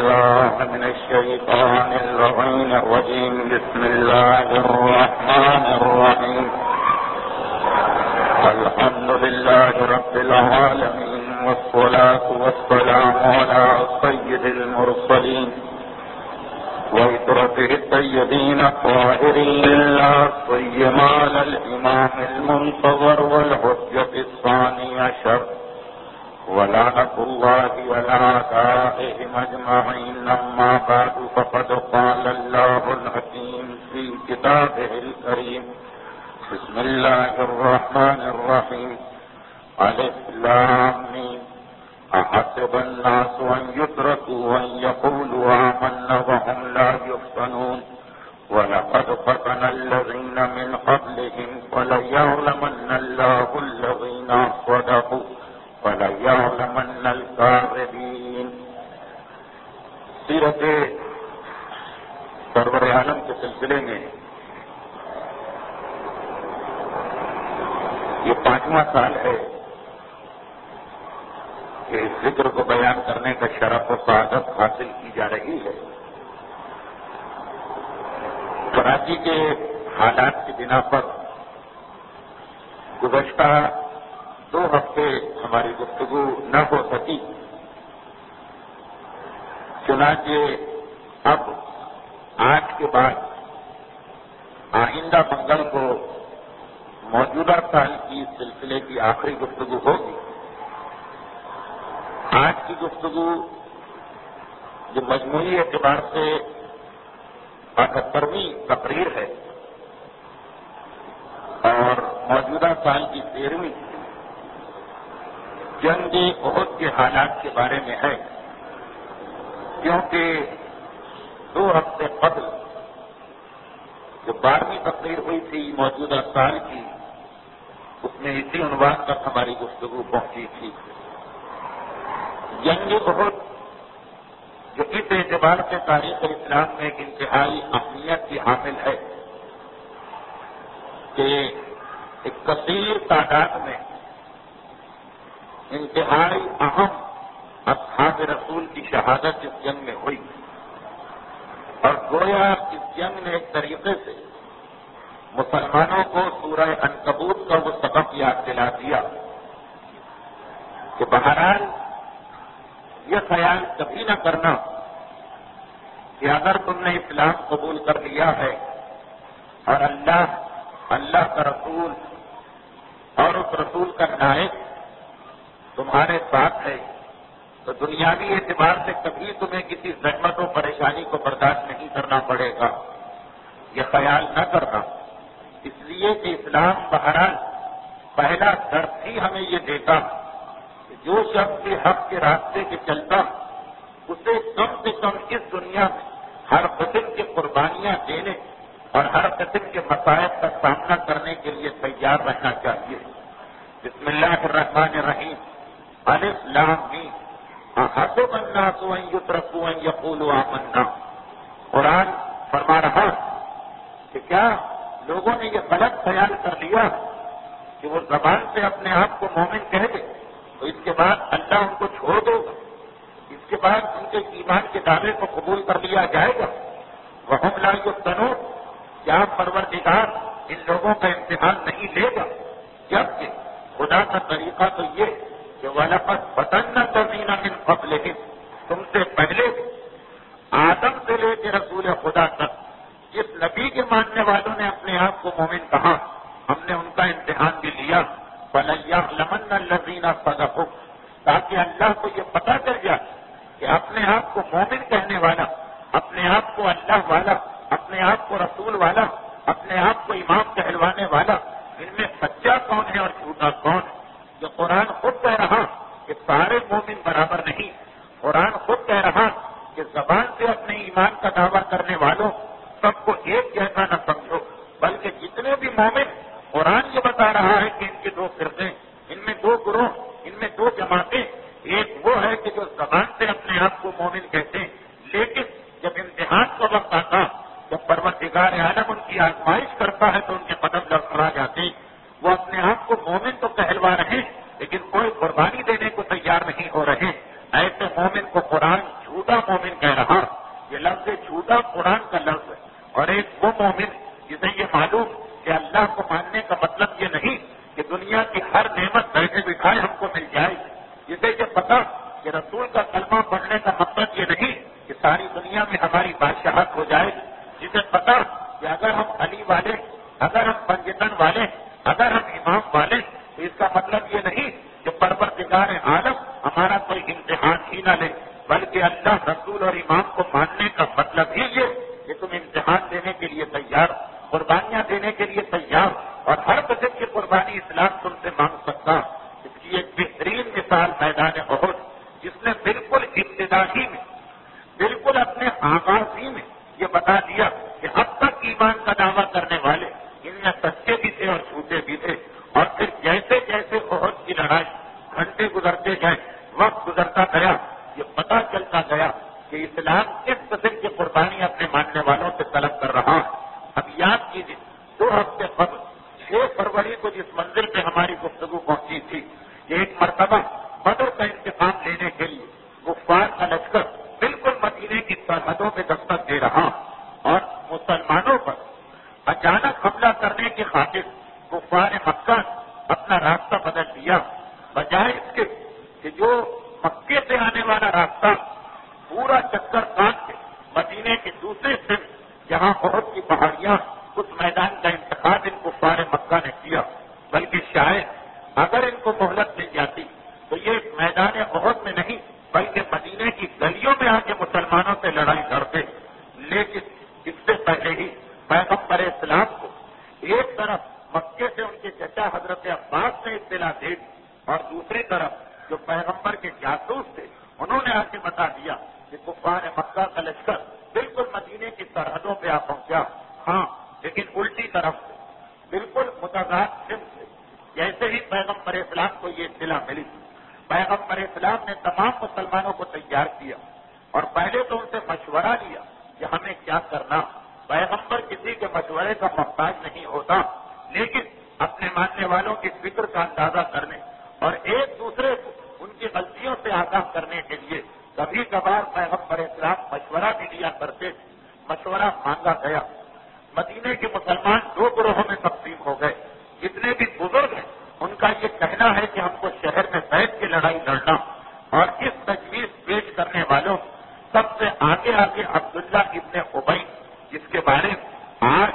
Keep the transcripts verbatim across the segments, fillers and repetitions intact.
بالله من الشيطان اللعين الرجيم. بسم الله الرحمن الرحيم. الحمد لله رب العالمين، والصلاة والسلام على سيد المرسلين وإطرته الطيبين الطاهرين، لا سيما على الإمام المنتظر والحجة الثاني عشر، ولعنة الله على أعدائهم أجمعين. أما بعد، فقد قال الله الحكيم في كتابه الكريم: بسم الله الرحمن الرحيم. ألف لام ميم. أحسب الناس أن يتركوا أن يقولوا آمنا وهم لا يفتنون، ولقد فتن الذين من قبلهم فليعلمن الله الذين صدقوا وَلَيَعْلَمَنَّ الْكَاذِبِينَ. سیرت سرور عالم کے سلسلے میں یہ پانچواں سال ہے کہ اس ذکر کو بیان کرنے کا شرف و سعادت حاصل کی جا رہی ہے. کراچی کے حالات کی بنا پر گزشتہ دو ہفتے ہماری گفتگو نہ ہو سکی، چنانچہ اب آج کے بعد آئندہ منگل کو موجودہ سال کی سلسلے کی آخری گفتگو ہوگی. آج کی گفتگو جو مجموعی اعتبار سے اٹھہترویں تقریر ہے اور موجودہ سال کی تیرہویں جنگ احد کے حالات کے بارے میں ہے، کیونکہ دو ہفتے قبل جو بارہویں تقریر ہوئی تھی موجودہ سال کی، اس میں اسی عنوان تک ہماری گفتگو پہنچی تھی. جنگ احد جو اس اعتبار سے تاریخ اسلام میں ایک انتہائی اہمیت کی حامل ہے کہ ایک کثیر تعداد میں انتہائی اہم اصحاب رسول کی شہادت اس جنگ میں ہوئی، اور گویا اس جنگ نے ایک طریقے سے مسلمانوں کو سورہ عنکبوت کا وہ سبق یاد دلا دیا کہ بہرحال یہ خیال کبھی نہ کرنا کہ اگر تم نے اسلام قبول کر لیا ہے اور اللہ اللہ کا رسول اور اس رسول کا نائب تمہارے ساتھ ہے تو دنیاوی اعتبار سے کبھی تمہیں کسی زحمت و پریشانی کو برداشت نہیں کرنا پڑے گا. یہ خیال نہ کرنا، اس لیے کہ اسلام بہرحال پہلا درس ہی ہمیں یہ دیتا کہ جو شخص بھی حق کے راستے کے چلتا اسے کم سے کم اس دنیا میں ہر قسم کی قربانیاں دینے اور ہر قسم کے مسائل کا سامنا کرنے کے لیے تیار رہنا چاہیے. بسم اللہ الرحمن الرحیم. الف لام میم. احسب الناس ان یترکوا ان یقولوا آمنا. قرآن فرما رہا کہ کیا لوگوں نے یہ غلط خیال کر لیا کہ وہ زبان سے اپنے آپ کو مومن کہہ دے تو اس کے بعد اللہ ان کو چھوڑ دے گا، اس کے بعد ان کے ایمان کے دعوے کو قبول کر لیا جائے گا. وہم لا یفتنون. کیا پروردگار ان لوگوں کا امتحان نہیں لے گا؟ جبکہ خدا کا طریقہ تو یہ کہ وَلَقَدْ فَتَنَّا الَّذِينَ مِن قَبْلِهِمْ. تم سے پہلے آدم سے لے کے رسول خدا تک جس نبی کے ماننے والوں نے اپنے آپ کو مومن کہا ہم نے ان کا امتحان بھی لیا. فَلَيَعْلَمَنَّ الَّذِينَ صَدَقُوا. تاکہ اللہ کو یہ پتہ چل جائے کہ اپنے آپ کو مومن کہنے والا، اپنے آپ کو اللہ والا، اپنے آپ کو رسول والا، اپنے آپ کو امام کہلوانے والا، ان میں سچا کون ہے اور جھوٹا کون ہے. جو قرآن خود کہہ رہا کہ سارے مومن برابر نہیں. قرآن خود کہہ رہا کہ زبان سے اپنے ایمان کا دعویٰ کرنے والوں سب کو ایک جیسا نہ سمجھو، بلکہ جتنے بھی مومن، قرآن یہ بتا رہا ہے کہ ان کے دو فرقے، ان میں دو گروہ، ان میں دو جماعتیں. ایک وہ ہے کہ جو زبان سے اپنے آپ کو مومن کہتے ہیں، لیکن جب امتحان کا وقت آتا، جب پروردگار عالم ان کی آزمائش کرتا ہے تو ان کے قدم لڑکھڑا جاتے ہیں. وہ اپنے آپ کو مومن تو کہلوا رہے ہیں لیکن کوئی قربانی دینے کو تیار نہیں ہو رہے. ایسے مومن کو قرآن جھوٹ جھوٹا مومن کہہ رہا، یہ لفظ جھوٹا قرآن کا لفظ ہے، اور ایک وہ مومن جسے یہ معلوم کہ اللہ کو ماننے کا مطلب یہ نہیں کہ دنیا کی ہر نعمت بیٹھے بٹھائے ہم کو مل جائے، جسے یہ پتا کہ رسول کا کلمہ پڑھنے کا مقصد یہ نہیں کہ ساری دنیا میں ہماری بادشاہت ہو جائے، جسے پتا کہ اگر ہم علی والے، اگر ہم پنجتن والے، اگر ہم امام والے، تو اس کا مطلب یہ نہیں کہ پروردگار عالم ہمارا کوئی امتحان ہی نہ لے، بلکہ اللہ، رسول اور امام کو ماننے کا مطلب ہی یہ کہ تم امتحان دینے کے لیے تیار، قربانیاں دینے کے لیے تیار، اور ہر قسم کی قربانی اسلام تم سے مانگ سکتا۔ اس کی ایک بہترین مثال میدان احد، جس نے بالکل ابتدائی میں، بالکل اپنے آغاز ہی میں یہ بتا دیا کہ اب تک ایمان کا دعویٰ کرنے والے ان میں سچے بھی تھے اور جھوٹے بھی تھے، اور پھر جیسے جیسے احد کی لڑائی گھنٹے گزرتے گئے، وقت گزرتا گیا، یہ پتا چلتا گیا کہ اسلام کس قسم کی قربانی اپنے ماننے والوں سے طلب کر رہا ہے۔ اب یاد کیجیے، دو ہفتے قبل چھ فروری کو جس منزل پہ ہماری گفتگو پہنچی تھی، یہ ایک مرتبہ بدر کا انتقام لینے کے لیے کفار کا لشکر بالکل مدینے کی سرحدوں میں دستک دے رہا، اور مسلمانوں پر اچانک حملہ کرنے کی خاطر کفار مکہ اپنا راستہ بدل دیا، بجائے اس کے کہ جو مکے سے آنے والا راستہ پورا چکر کاٹ کے مدینے کے دوسرے سمت جہاں احد کی پہاڑیاں، اس میدان کا انتخاب ان کفار مکہ نے کیا، بلکہ شاید اگر ان کو مہلت مل جاتی تو یہ میدان احد میں نہیں بلکہ مدینے کی گلیوں میں آ کے مسلمانوں سے لڑائی لڑتے، لیکن اس سے پہلے ہی پیغمبر اسلام کو ایک طرف مکے سے ان کے چچا حضرت عباس نے اطلاع دے دی، اور دوسری طرف جو پیغمبر کے جاسوس تھے انہوں نے آ کے بتا دیا کہ کفار مکہ کا لشکر بالکل مدینے کی سرحدوں پہ آ پہنچا، ہاں لیکن الٹی طرف سے، بالکل متضاد سمت سے۔ جیسے ہی پیغمبر اسلام کو یہ اطلاع ملی، پیغمبر اسلام نے تمام مسلمانوں کو تیار کیا، اور پہلے تو ان سے مشورہ لیا کہ ہمیں کیا کرنا۔ پیغمبر کسی کے مشورے کا محتاج نہیں ہوتا، لیکن اپنے ماننے والوں کی فکر کا اندازہ کرنے اور ایک دوسرے کو ان کی غلطیوں سے آگاہ کرنے کے لیے کبھی کبھار پیغمبر اسلام مشورہ بھی لیا کرتے۔ مشورہ مانگا گیا، مدینے کے مسلمان دو گروہوں میں تقسیم ہو گئے۔ جتنے بھی بزرگ ہیں ان کا یہ کہنا ہے کہ ہم کو شہر میں بیٹھ کے لڑائی لڑنا، اور اس تجویز پیش کرنے والوں سب سے آگے آگے عبداللہ ابن ابی، جس کے بارے میں آج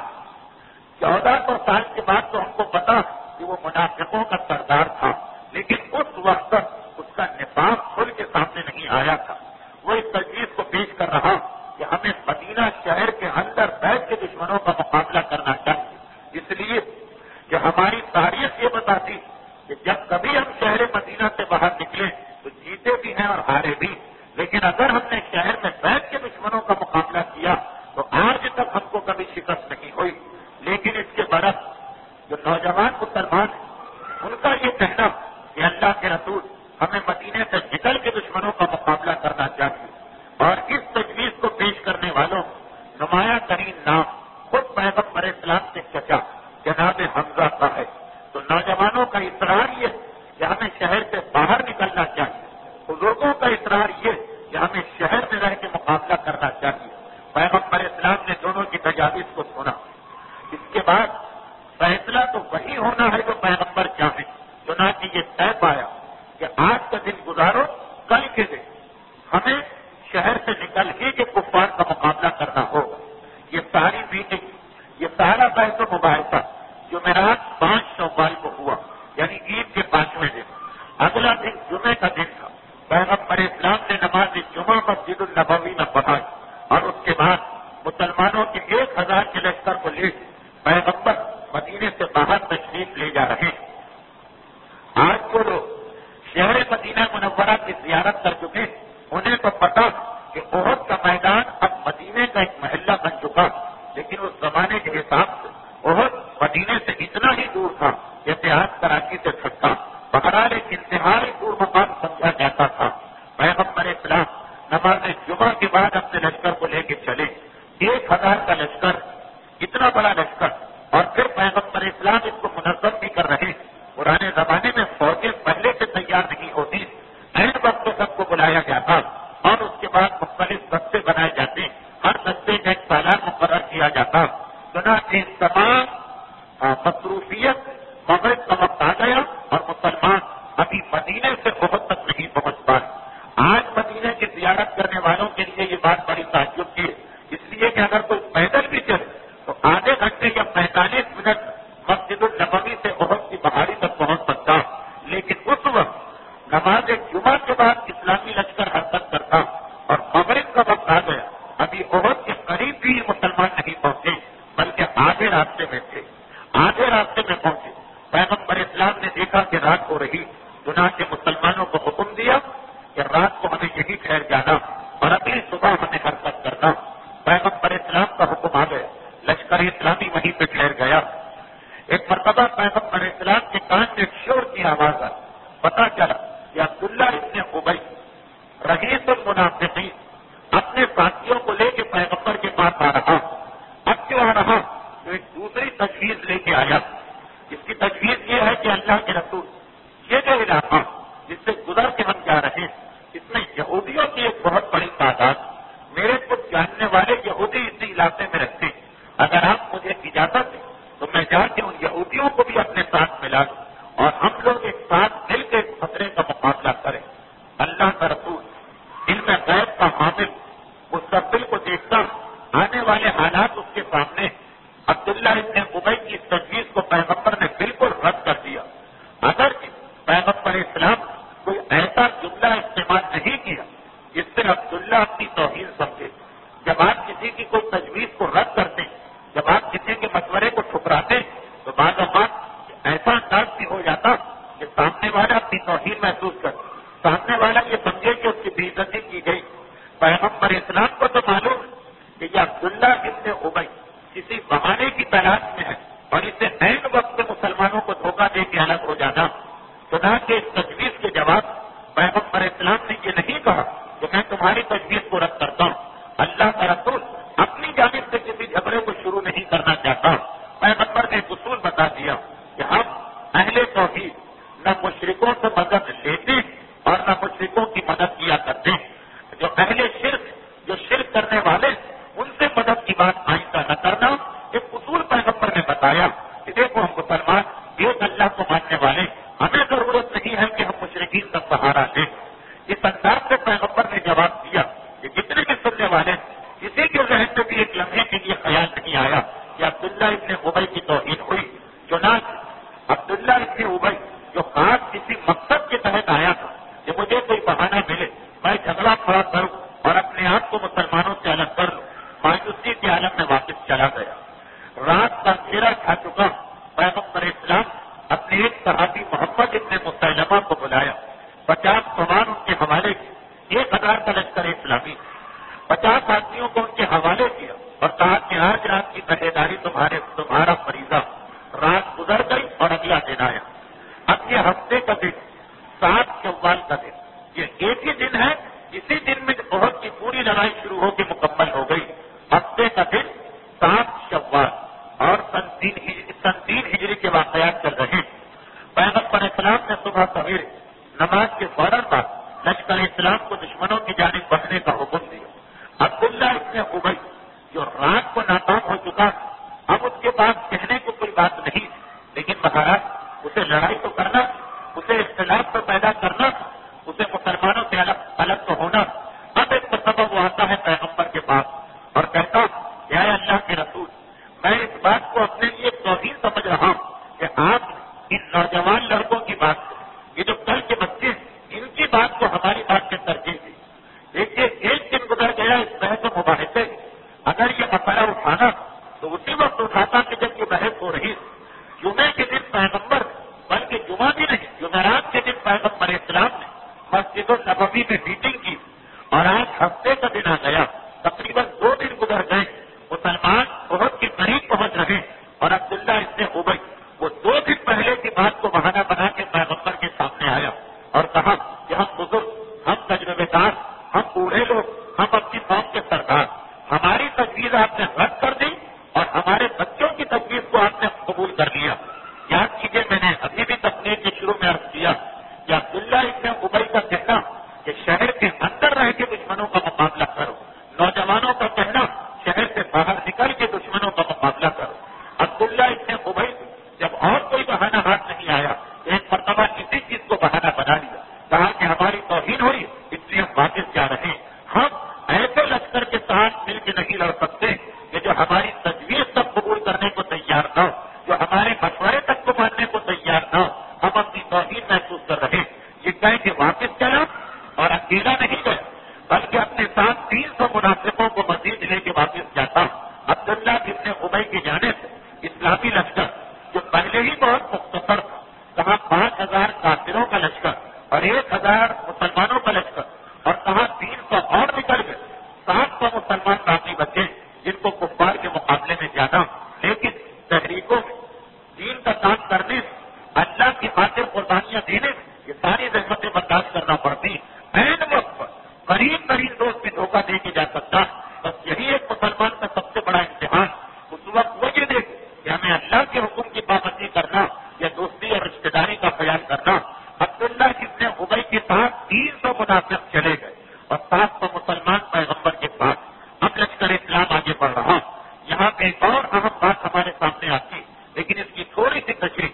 چودہ سو سال کے بعد تو ہم کو پتا کہ وہ منافقوں کا سردار تھا، لیکن اس وقت تک اس کا نفاق کھل کے سامنے نہیں آیا تھا۔ وہ اس تجویز کو پیش کر رہا کہ ہمیں مدینہ شہر کے اندر بیٹھ کے دشمنوں کا مقابلہ کرنا چاہیے، اس لیے کہ ہماری تاریخ یہ بتاتی کہ جب کبھی ہم شہر مدینہ سے باہر نکلے تو جیتے بھی ہیں اور ہارے بھی، لیکن اگر ہم نے شہر میں بیٹھ کے دشمنوں کا مقابلہ کیا تو آج تک ہم کو کبھی شکست نہیں ہوئی۔ لیکن اس کے برعکس جو نوجوان مسلمان ہیں ان کا یہ کہنا کہ اللہ کے رسول ہمیں مدینے سے نکل کے دشمنوں کا مقابلہ کرنا چاہیے، اور اس تجویز کو پیش کرنے والوں نمایاں ترین نام خود پیغمبر اسلام کے چچا جناب حمزہ کا ہے۔ تو نوجوانوں کا اصرار یہ کہ ہمیں شہر سے باہر نکلنا چاہیے، بزرگوں کا اصرار یہ کہ ہمیں شہر میں رہ کے مقابلہ کرنا چاہیے۔ پیغمبر اسلام نے دونوں کی تجاویز کو سنا، اس کے بعد فیصلہ تو وہی ہونا ہے جو پیغمبر چاہیں، چنانچہ یہ طے پایا کہ آج کا دن گزارو، کل کے دن ہمیں شہر سے نکل ہی کے کفار کا مقابلہ کرنا ہوگا۔ یہ ساری میٹنگ، یہ سارا بحث و مباحثہ جمعرات پانچ شوال کو ہوا، یعنی عید کے پانچویں دن۔ اگلا دن جمعے کا دن تھا۔ پیغمبر اسلام نے نماز جمعہ مسجد النبوی میں پڑھائی، اور اس کے بعد مسلمانوں کے ایک ہزار کے لشکر کو لے پیغمبر مدینے سے باہر تشریف لے جا رہے ہیں۔ آج جو لوگ شہر مدینہ منورہ کی زیارت کر چکے انہیں تو پتا کہ احد کا میدان اب مدینے کا ایک محلہ بن چکا، لیکن اس زمانے کے حساب سے احد مدینے سے اتنا ہی دور تھا جیسے آج کراچی سے چھٹا، بہرحال ایک انتہائی دور مقام سمجھا جاتا تھا۔ پیغمبر اسلام نماز جمعہ کے بعد اپنے لشکر کو لے کے چلے، ایک ہزار کا لشکر، اتنا بڑا لشکر، اور پھر پیغمبر اسلام اس کو منظم بھی کر رہے۔ پرانے زمانے میں فوجیں پہلے سے تیار نہیں ہوتی، این وقت سب کو بلایا جاتا، اور اس کے بعد مختلف نماز جمعہ کے بعد اسلامی لشکر حرکت کرتا اور مغرب کا وقت آ گیا، ابھی احد کے قریب بھی مسلمان نہیں پہنچے بلکہ آدھے راستے میں تھے، آدھے راستے میں پہنچے۔ پیغمبر اسلام نے دیکھا کہ رات ہو رہی، چنانچہ مسلمانوں کو حکم دیا کہ رات کو ہمیں یہی ٹھہر جانا اور اگلی صبح ہمیں حرکت کرنا۔ پیغمبر اسلام کا حکم آ گیا، لشکر اسلامی وہیں پہ ٹھہر گیا۔ ایک مرتبہ پیغمبر اسلام کے کان میں ایک شور کی آواز آئی، پتا چلا کہ عبداللہ ابن ابی رئیس المنافقین اپنے ساتھیوں کو لے کے پیغمبر کے پاس آ رہا۔ اب کیوں آ رہا؟ تو ایک دوسری تجویز لے کے آیا۔ اس کی تجویز یہ ہے کہ اللہ کے رسول، یہ جو علاقہ جس سے گزر کے ہم جا رہے ہیں اس میں یہودیوں کی ایک بہت بڑی تعداد، میرے کچھ جاننے والے یہودی اسی علاقے میں رہتے ہیں، اگر آپ مجھے اجازت دیں تو میں جا کے ان یہودیوں کو بھی اپنے ساتھ ملا دوں اور ہم لوگ ایک ساتھ مل کے اس خطرے کا مقابلہ کریں۔ اللہ کا رسول علم غیب کا حامل، مستقبل کو دیکھتا، آنے والے حالات اس کے سامنے، عبداللہ ابن ابی کی اس تجویز کو پیغمبر نے بالکل رد کر دیا۔ اگر پیغمبر اسلام کوئی ایسا جملہ استعمال نہیں کیا جس سے عبداللہ اپنی توہین سمجھے۔ جب آپ کسی کی کوئی تجویز کو رد کرتے ہیں، جب آپ کسی کے مشورے کو ٹھکراتے ہیں تو بعض اوقات ایسا انداز بھی ہو جاتا کہ سامنے والا اپنی توہین محسوس کرے، سامنے والا یہ سمجھے کہ اس کی بے عزتی کی گئی۔ پیغمبر اسلام کو تو معلوم ہے کہ یہ عبداللہ ابن ابی کسی بہانے کی تلاش میں ہے اور اسے عین وقت میں مسلمانوں کو دھوکہ دے کے الگ ہو جانا۔ چنانچہ اس تجویز کے جواب پیغمبر اسلام نے یہ نہیں کہا کہ میں تمہاری تجویز کو رد کرتا ہوں۔ اللہ کا رسول اپنی جانب سے کسی جھگڑے کو شروع نہیں کرنا چاہتا۔ پیغمبر نے اصول بتا دیا کہ ہم اہل توحید نہ مشرکوں سے مدد لیتے اور نہ مشرکوں کی مدد کیا کرتے۔ جو اہل شرک، جو شرک کرنے والے، ان سے مدد کی بات آئندہ نہ کرنا، ایک اصول پیغمبر نے بتایا کہ دیکھو ہم مسلمان ایک اللہ کو ماننے والے، ہمیں ضرورت نہیں ہے کہ ہم مشرکین کا سہارا لیں۔ اس انداز سے پیغمبر نے جواب دیا کہ جتنے بھی سننے والے، کسی کے ذہن میں بھی ایک لمحے کے لیے خیال نہیں آیا کہ عبداللہ ابن ابی کی توہین ہوئی۔ چنانچہ عبداللہ ابن ابی جو خاص کسی مقصد کے تحت آیا تھا کہ مجھے کوئی بہانہ ملے، میں جھگڑا کھڑا کروں اور اپنے آپ کو مسلمانوں سے الگ کر لوں، مایوسی کے عالم میں واپس چلا گیا۔ رات کا اندھیرا چھا چکا، پیغمبر اسلام اپنے ایک صحابی محمد ابن مسلمہ کو بلایا، پچاس سوار ان کے حوالے کیے، ایک ہزار کا لشکر اسلامی، پچاس آدمیوں کو ان کے حوالے کیا اور کہا کہ آج رات کی پہرےداری تمہارے تمہارا فریضہ۔ رات گزر گئی اور اگلا دن آیا۔ اب یہ ہفتے کا دن، سات شوال کا دن، یہ ایک ہی دن ہے، اسی دن میں بہت کی پوری لڑائی شروع ہو کے مکمل ہو گئی۔ ہفتے کا دن سات شوال اور سن تین ہجری سن تین ہجری کے واقعات چل رہے ہیں۔ پیغمبر اسلام نے صبح سویرے نماز کے فوراً بعد لشکر اسلام کو دشمنوں کی جانب بڑھنے کا حکم دیا۔ عبداللہ ابن ابی جو رات کو ناکام ہو چکا، اب اس کے پاس کہنے کو کوئی بات نہیں، لیکن مہاراج اسے لڑائی تو کرنا، اسے اختلاف تو پیدا کرنا، اسے مسلمانوں سے الگ الگ تو ہونا۔ اب ایک مرتبہ وہ آتا ہے پیغمبر کے پاس اور کہتا کہ اے اللہ کے رسول، میں اس بات کو اپنے لیے توہین سمجھ رہا ہوں کہ آپ ان نوجوان لڑکوں کی بات کو، یہ جو کل کے بچے ہیں، ان کی بات کو ہماری بات سے ترجیح دی۔ دیکھیے ایک دن گزر گیا اس بحث و مباحثے، اگر یہ مسئلہ اٹھانا تو اسی وقت اٹھاتا کہ جب یہ بحث ہو رہی۔ جمعے کے دن پیغمبر، بلکہ جمعہ بھی نہیں، جمعرات کے دن پیغمبر اسلام نے مسجد النبوی میں میٹنگ کی اور آج ہفتے کا دن آ گیا، تقریباً دو دن گزر گئے، مسلمان بہت کے قریب پہنچ رہے اور عبداللہ ابن ابی وہ دو دن پہلے کی بات کو بہانہ بنا کے پیغمبر کے سامنے آیا اور کہا کہ ہم بزرگ، ہم تجربے کار، ہم بوڑھے لوگ، ہم اپنی قوم کے سردار، ہماری تجویز آپ نے رد کر دی اور ہمارے بچوں کی تجویز کو آپ نے قبول کر لیا۔ یاد کیجیے میں نے ابھی بھی تقریر کے شروع میں عرض کیا کہ عبداللہ ابن ابی کا کہنا کہ شہر کے اندر رہ کے دشمنوں کا مقابلہ کرو، نوجوانوں کا کہنا شہر سے باہر نکل کے دشمنوں کا مقابلہ کرو۔ عبداللہ ابن ابی جب اور کوئی بہانہ ہاتھ نہیں آیا تو ایک مرتبہ کسی چیز کو بہانہ بنا لیا، کہا کہ ہماری توہین ہوئی اس لیے ہم واپس جا رہے ہیں۔ ہم ایسے لشکر کے ساتھ مل کے نہیں لڑ سکتے کہ جو ہماری تجویز تک قبول کرنے کو تیار نہ ہو، جو ہمارے مشورے تک کو ماننے کو تیار نہ ہو، ہم اپنی توہین محسوس اور ایک ہزار مسلمانوں کا لشکر اور کہاں تین سو اور نکل گئے، سات سو مسلمان باقی بچے جن کو کفار کے مقابلے میں جانا، لیکن تحریکوں میں دین کا کام کرنے میں اللہ کی خاطر قربانیاں دینے میں یہ ساری زحمتیں برداشت کرنا پڑتی. عین وقت پر قریب قریب دوست بھی دھوکہ دے کے جا سکتا. بس یہی ایک مسلمان کا سب سے بڑا امتحان اس وقت وہ یہ دیکھے کہ ہمیں اللہ کے حکم کی پابندی کرنا یا دوستی اور رشتے داری کا خیال کرنا. عبداللہ ابن ابی کے ساتھ تین سو منافق چلے گئے اور سات سو مسلمان پیغمبر کے ساتھ. اب لشکر اسلام آگے بڑھ رہا. یہاں پہ ایک اور اہم بات ہمارے سامنے آتی، لیکن اس کی تھوڑی سی تشریح،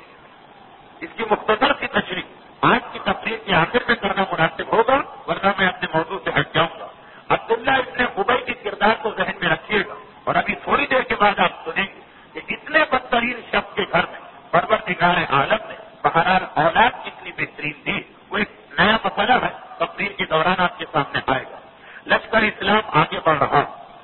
اس کی مختصر سی تشریح آج کی تقریر کے آخر میں کرنا مناسب ہوگا، ورنہ میں اپنے موضوع سے ہٹ جاؤں گا. عبداللہ ابن ابی کے کردار کو ذہن میں رکھیے گا اور ابھی تھوڑی دیر کے بعد آپ سنیں گے کہ اتنے بدترین شخص کے گھر میں پروردگار عالم نے بہرحال اولاد کتنی بہترین تھی. وہ ایک نیا مسئلہ ہے، تقریر کے دوران آپ کے سامنے آئے گا. لشکر اسلام آگے بڑھ رہا.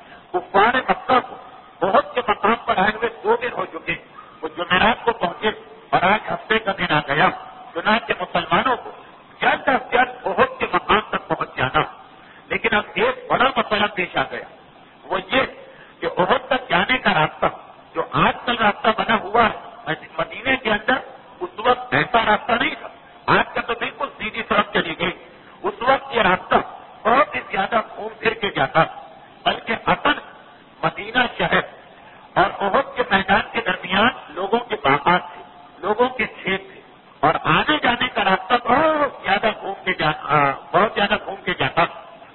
کفار مکہ کو بہت کے مقام پر آئے ہوئے دو دن ہو چکے. وہ جمعرات کو پہنچے اور آج ہفتے کا دن آ گیا. چنانچہ مسلمانوں کو جلد از جلد بہت کے مقام تک پہنچ جانا. لیکن اب ایک بڑا مسئلہ پیش آ گیا، وہ یہ کہ احد تک جانے کا راستہ جو آج کل راستہ بنا ہوا ہے مدینے کے اندر، اس وقت ایسا راستہ نہیں تھا. آج کا تو بالکل سیدھی سڑک چلی گئی. اس وقت یہ راستہ بہت ہی زیادہ گھوم پھر کے جاتا، بلکہ اصل مدینہ شہر اور احد کے میدان کے درمیان لوگوں کے باغات تھے، لوگوں کے کھیت تھے، اور آنے جانے کا راستہ بہت زیادہ گھوم کے جاتا بہت زیادہ گھوم کے جاتا.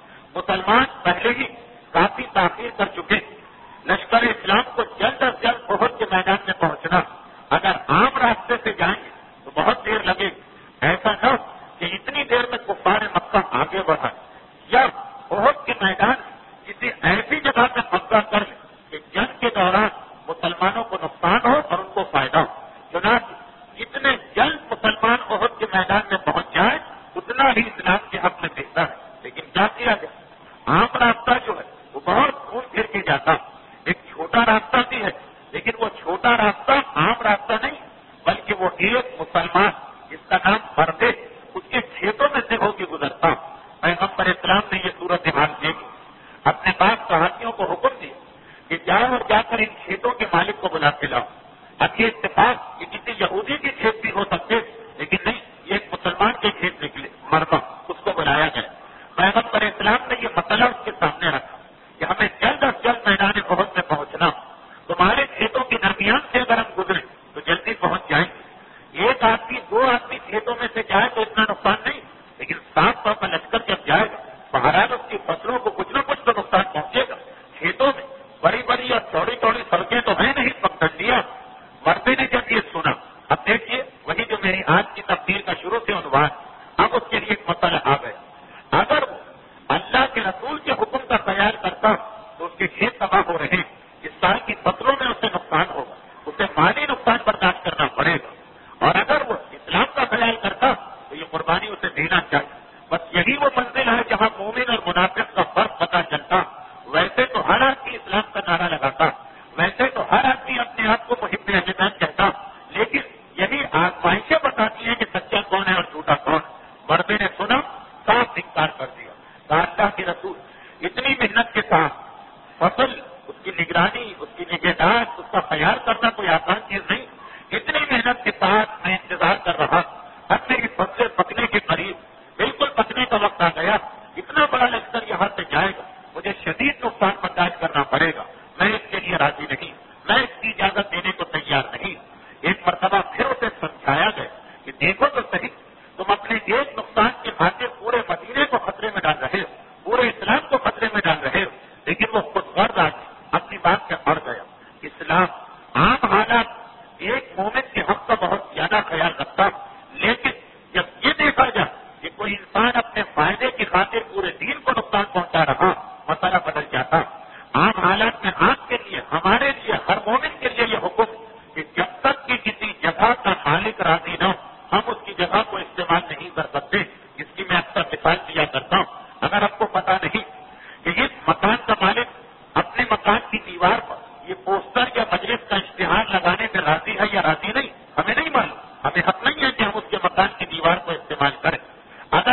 مسلمان پہلے ہی کافی تاخیر کر چکے. لشکر اسلام کو جلد از جلد احد کے میدان میں پہنچنا. اگر عام راستے سے جائیں گے تو بہت دیر لگے گی. ایسا نہ کہ اتنی دیر میں کفار مکہ آگے بڑھا یا احد کے میدان کسی ایسی جگہ پہ قبضہ کر لے کہ جنگ کے دوران مسلمانوں کو نقصان ہو اور ان کو فائدہ ہو. چنانچہ جتنے جلد مسلمان احد کے میدان میں پہنچ جائے اتنا ہی اسلام کے حق میں بہتر ہے. لیکن کیا کیا جائے؟ عام راستہ جو ہے وہ بہت گھوم پھر کے جاتا. ایک چھوٹا راستہ بھی ہے، لیکن وہ چھوٹا راستہ عام راستہ نہیں، بلکہ وہ ایک مسلمان جس کا نام بردے اس کے کھیتوں میں سے ہو کے گزرتا. پیغمبر اسلام نے یہ صورت حال دیکھی، اپنے پاس صحابیوں کو حکم دیا کہ جاؤ اور جا کر ان کھیتوں کے مالک کو بلا کے لاؤ. اب یہ اتفاق یہ کسی یہودی کے کھیت بھی ہو سکتے، لیکن نہیں، یہ ایک مسلمان کے کھیت نکلے. مربع اس کو بلایا گیا. پیغمبر اسلام نے یہ مسئلہ اس کے سامنے رکھا کہ ہمیں جلد از جلد میدان احد میں پہنچنا. تمہارے کھیتوں کے درمیان سے اگر ہم گزرے تو جلدی پہنچ جائیں گے. ایک آدمی دو آدمی کھیتوں میں سے جائے تو اتنا نقصان نہیں، لیکن سات سو کا لشکر جب جائے گا بہرحال اس کی فصلوں کو کچھ نہ کچھ تو نقصان پہنچے گا. کھیتوں میں بڑی بڑی اور چوڑی چوڑی سڑکیں تو ہیں نہیں، پگڈنڈیاں. مردے نے جب یہ سنا، اب دیکھیے وہی جو میری آج کی تفسیر کا شروع سے عنوان، اب اس کے لیے ایک مسئلہ آ گیا. اگر وہ اللہ کے رسول کے حکم کا خیال کرتا تو اس کے کھیت تباہ ہو رہے ہیں، اس سال کی فصلوں میں اسے نقصان ہوگا، اسے مالی نقصان برداشت کرنا پڑے گا. اور اگر وہ اسلام کا خیال کرتا تو یہ قربانی اسے دینا چاہیے. بس یہی وہ منزل ہے جہاں مومن اور منافق کا فرق پتہ چلتا. ویسے تو ہر آدمی اسلام کا نعرہ لگاتا، ویسے تو ہر آدمی اپنے آپ کو محب اہل بیت کہتا، لیکن یہی آزمائشیں بتاتی ہیں کہ سچا کون ہے اور جھوٹا کون. مردے نے سنا، صاف انکار کر دیا. اللہ کے رسول اتنی محنت کے ساتھ فصل، اس کی نگرانی، اس کی نگہداشت، اس کا خیال کرنا کوئی آسان چیز نہیں. اتنی محنت کے ساتھ میں انتظار کر رہا. اب میری فصلیں پکنے کے قریب، بالکل پکنے کا وقت آ گیا. اتنا بڑا لشکر یہاں سے جائے گا، مجھے شدید نقصان برداشت کرنا پڑے گا. میں اس کے لیے راضی نہیں، میں اس کی اجازت دینے کو تیار نہیں. ایک مرتبہ پھر اسے سمجھایا گیا کہ دیکھو تو صحیح، تم اپنے ایک نقصان کی خاطر پورے مدینے کو خطرے میں ڈال رہے ہو، پورے اسلام کو خطرے میں ڈال رہے ہو. لیکن وہ خود غرض آدمی اپنی بات سے اڑ گیا. اسلام عام حالات ایک مومن کے حق کا بہت زیادہ خیال رکھتا، لیکن جب یہ دیکھا جائے کہ کوئی انسان اپنے فائدے کی خاطر پورے دین کو نقصان پہنچا رہا، مسئلہ بدل جاتا. عام حالات میں آپ کے لیے، ہمارے لیے، ہر مومن کے لیے یہ حکم کہ جب تک کہ کسی جگہ کا مالک راضی نہ ہو ہم اس کی جگہ کو استعمال نہیں کر سکتے. اس کی میں اکثر مثال دیا کرتا ہوں. اگر آپ کو پتا نہیں کہ اس مکان کا مالک اپنے مکان کی دیوار پر یہ پوسٹر یا مجلس کا اشتہار لگانے میں راضی ہے یا راضی نہیں، ہمیں نہیں معلوم. ہمیں حق نہیں ہے کہ ہم اس کے مکان کی دیوار کو استعمال کریں. اگر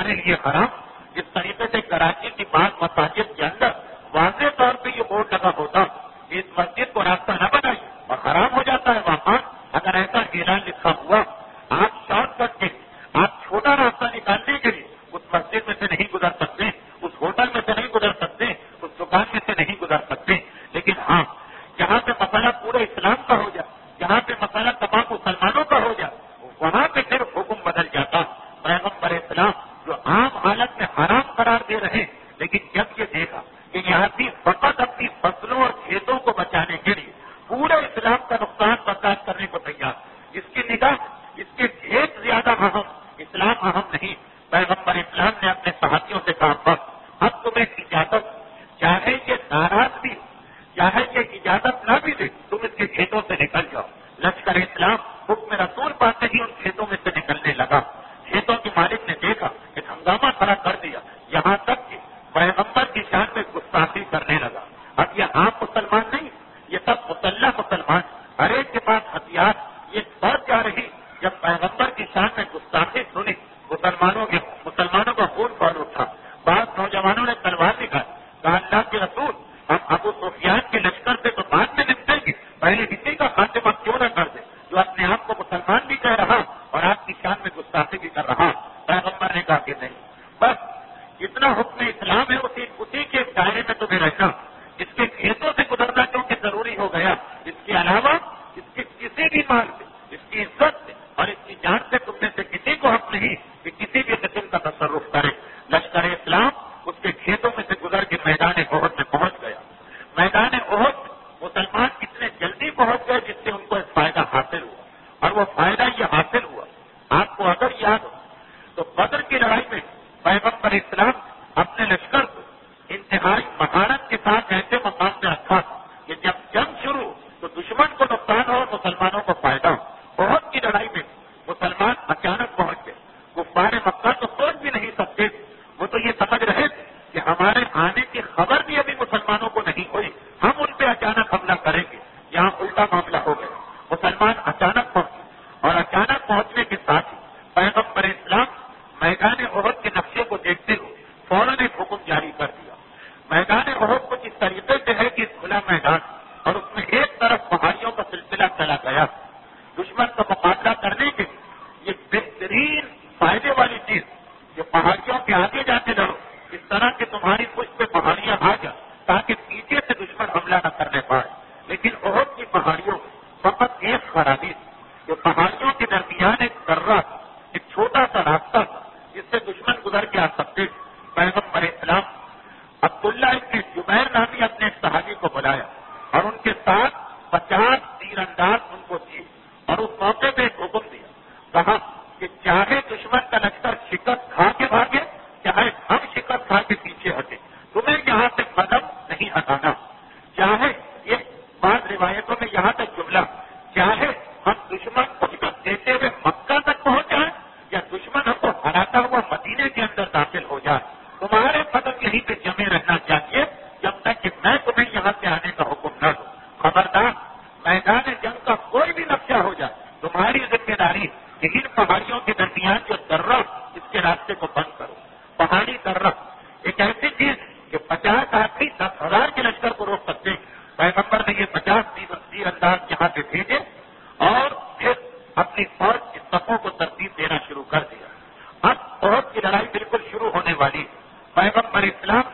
میرے لیے حرام. جس طریقے سے کراچی کی بعض مساجد کے اندر واضح طور پہ یہ بورڈ لگا ہوتا کہ اس مسجد کو راستہ نہ بنائیے اور حرام ہو جاتا ہے وہاں. اگر ایسا اعلان لکھا ہوا آپ شارٹ کٹ کے آپ چھوٹا راستہ نکالنے کے لیے اس مسجد میں سے نہیں گزر سکتے, اس ہوٹل میں سے نہیں گزر سکتے, اس دکان میں سے نہیں گزر سکتے. لیکن ہاں جہاں پہ مسئلہ پورے اسلام کا ہو جائے, جہاں پہ مسئلہ تمام مسلمانوں کا ہو جائے, وہاں پہ پھر حکم بدل جاتا. پیغمبر اسلام جو عام حالت میں حرام قرار دے رہے, لیکن جب یہ دیکھا کہ یہاں بھی فقط اپنی فصلوں اور کھیتوں کو بچانے کے لیے پورے اسلام کا نقصان برداشت کرنے کو تیار, اس کی نگاہ اس کے کھیت زیادہ اہم, اسلام اہم نہیں. پیغمبر اسلام نے اپنے صحابیوں سے کہا بس اب تمہیں اجازت, چاہے یہ ناراض بھی چاہے یہ اجازت نہ بھی دے, تم اس کے کھیتوں سے نکل جاؤ. لشکر اسلام حکم رسول پاتے ہی ان کھیتوں میں سے نکلنے لگا. کھیتوں کے مالک نے دیکھا ایک ہنگامہ کھڑا کر دیا, یہاں تک کہ پیغمبر کی شان میں گستاخی کرنے لگا. اب یہ عام مسلمان نہیں, یہ سب مسلح مسلمان, ہر ایک کے پاس ہتھیار. یہ بڑھ جا رہی جب پیغمبر کی شان میں گستاخی سنی, مسلمانوں کے مسلمانوں کا خون کھول اٹھا. بعض نوجوانوں نے تلوار نکالی, کہا اللہ کے رسول ہم ابو سفیان کے لشکر سے تو بعد میں نپٹیں گے, پہلے اسی کا خاتمہ کیوں نہ کر دیں جو اپنے آپ کو مسلمان بھی کہہ رہا اور آپ کی شان میں گستاخی بھی کر رہا. پیغمبر نے کہا کہ نہیں, بس جتنا حکم اسلام ہے اسی اسی کے دائرے میں تمہیں رہنا. اس کے کھیتوں سے گزرنا کیونکہ ضروری ہو گیا, اس کے علاوہ اس کے کسی بھی مال سے, اس کی عزت سے اور اس کی جان سے تم میں سے کسی کو حق نہیں کہ کسی بھی قسم کا تصرف کرے. لشکر اسلام اس کے کھیتوں میں سے گزر کے میدان احد میں پہنچ گیا. میدان احد مسلمان اتنے جلدی پہنچ گئے جس سے ان کو ایک فائدہ حاصل ہوا, اور وہ فائدہ یہ حاصل ہوا, آپ کو اگر یاد ہو تو بدر کی لڑائی میں پیغمبر اسلام اپنے لشکر کو انتہائی مہارت کے ساتھ ایسے مقام پہ رکھا کہ جب جنگ شروع تو دشمن کو نقصان ہو اور مسلمانوں کو فائدہ ہو. بہت کی لڑائی میں مسلمان اچانک پہنچ گئے. کفار مکہ تو سوچ بھی نہیں سکتے, وہ تو یہ سمجھ رہے تھے کہ ہمارے آنے کی خبر بھی ابھی مسلمانوں کو نہیں ہوئی, ہم ان پہ اچانک حملہ کریں گے. یہاں الٹا معاملہ ہو گیا, مسلمان اچانک پہنچے اور اچانک پہنچنے کے ساتھ ہی پیغمبر اسلام میدان احد کے نقشے کو دیکھتے ہوئے فوراً ایک حکم جاری کر دیا. میدان احد کچھ اس طریقے سے ہے کہ کھلا میدان اور اس میں ایک طرف پہاڑیوں کا سلسلہ چلا گیا. دشمن کا مقابلہ کرنے کے یہ بہترین فائدے والی چیز کہ پہاڑیوں کے آگے جاتے لڑو, اس طرح کہ تمہاری پشت پہ پہاڑیاں آ جائیں تاکہ پیچھے سے دشمن حملہ نہ کرنے پائے. لیکن احد کی پہاڑیوں فقط ایک خرابی کہ پہاڑیوں کے درمیان ایک درہ, ایک چھوٹا سا راستہ تھا جس سے دشمن گزر کے آ سکتے. پیغمبر اسلام عبداللہ ابن جبیر نامی اپنے ایک صحابی کو بلایا اور ان کے ساتھ پچاس تیر انداز ان کو دیے اور اس موقع پہ ایک حکم دیا. کہا کہ چاہے دشمن کا لشکر شکست کھا کے بھاگے, چاہے ہم شکست کھا کے پیچھے ہٹے, تمہیں یہاں سے قدم نہیں ہٹانا. چاہے یہ بعض روایتوں میں یہاں تک جملہ, چاہے ہم دشمن کو شکست دیتے ہوئے مکہ تک پہنچ جائیں یا دشمن ہم کو ہراتا ہوا مدینے کے اندر داخل ہو جائے, تمہارے قدم یہیں پہ جمے رہنا چاہیے جب تک کہ میں تمہیں یہاں سے آنے کا حکم نہ دوں. خبردار, میدان جنگ کا کوئی بھی نقشہ ہو جائے, تمہاری ذمہ داری کہ ان پہاڑیوں کے درمیان جو درہ اس کے راستے کو بند کرو. پہاڑی درہ ایک ایسی چیز کہ پچاس آدمی دس ہزار کے لشکر کو روک سکتے. پیغمبر نے یہ پچاس تیر انداز یہاں پہ بھیجے اور پھر اپنی فوج کی صفوں کو ترتیب دینا شروع کر دیا. اب فوج کی لڑائی بالکل شروع ہونے والی. پیغمبر اسلام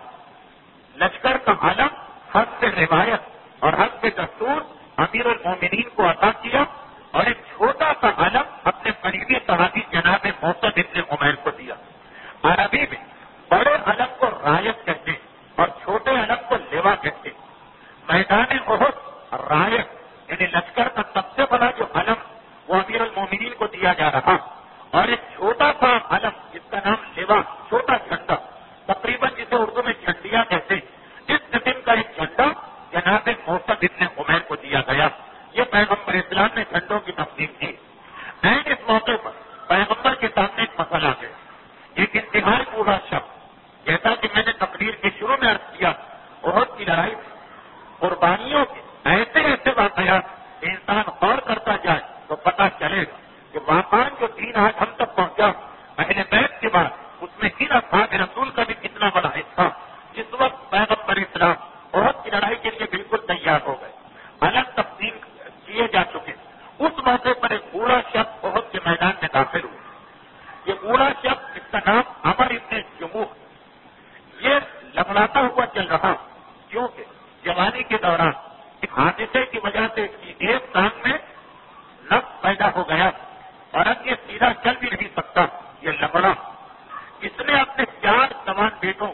لشکر کا عالم حسب روایت اور حسب دستور امیر المومنین کو عطا کیا اور ایک چھوٹا سا عالم اپنے قریبی صحابی جناب موسد ابن عمیر کو دیا. عربی میں بڑے علم کو رایت کہتے اور چھوٹے علم کو لیوا کہتے. میدان احد رایت یعنی لشکر کا سب سے بڑا جو علم وہ امیر المومنین کو دیا جا رہا, اور ایک چھوٹا سا علم جس کا نام لیوا, چھوٹا جھنڈا, تقریباً جسے اردو میں جھنڈیا کہتے, اس قسم کا ایک جھنڈا جناب موسد ابن عمیر کو دیا گیا. یہ پیغمبر اسلام نے جھنڈوں کی تقسیم کی. اینڈ اس موقع پر پیغمبر کے سامنے ایک مسئلہ ہے. ایک انتہائی بوڑھا شخص, جیسا کہ میں نے تقریر کے شروع میں عرض کیا, احد کی لڑائی میں قربانیوں کے ایسے ایسے واقعات انسان غور کرتا جائے تو پتہ چلے گا کہ واقعات جو دین آج ہم تک پہنچا اہل بیت کے بعد اس میں ان اصحاب رسول کا بھی کتنا بڑا حصہ جس وقت پیغمبر اسلام بہت کی لڑائی کے لیے بالکل تیار ہو گئے، الگ تقسیم کیے جا چکے، اس موقع پر ایک بوڑھا شخص بہت کے میدان میں داخل ہوئے۔ یہ بوڑھا شخص جس کا نام عمر ابن جموح، یہ لڑاتا ہوا چل رہا کیونکہ جوانی کے دوران ایک حادثے کی وجہ سے اس کی ایک ٹانگ میں نقص پیدا ہو گیا اور اب یہ سیدھا چل بھی نہیں سکتا۔ یہ لبڑا اس نے اپنے چار جوان بیٹوں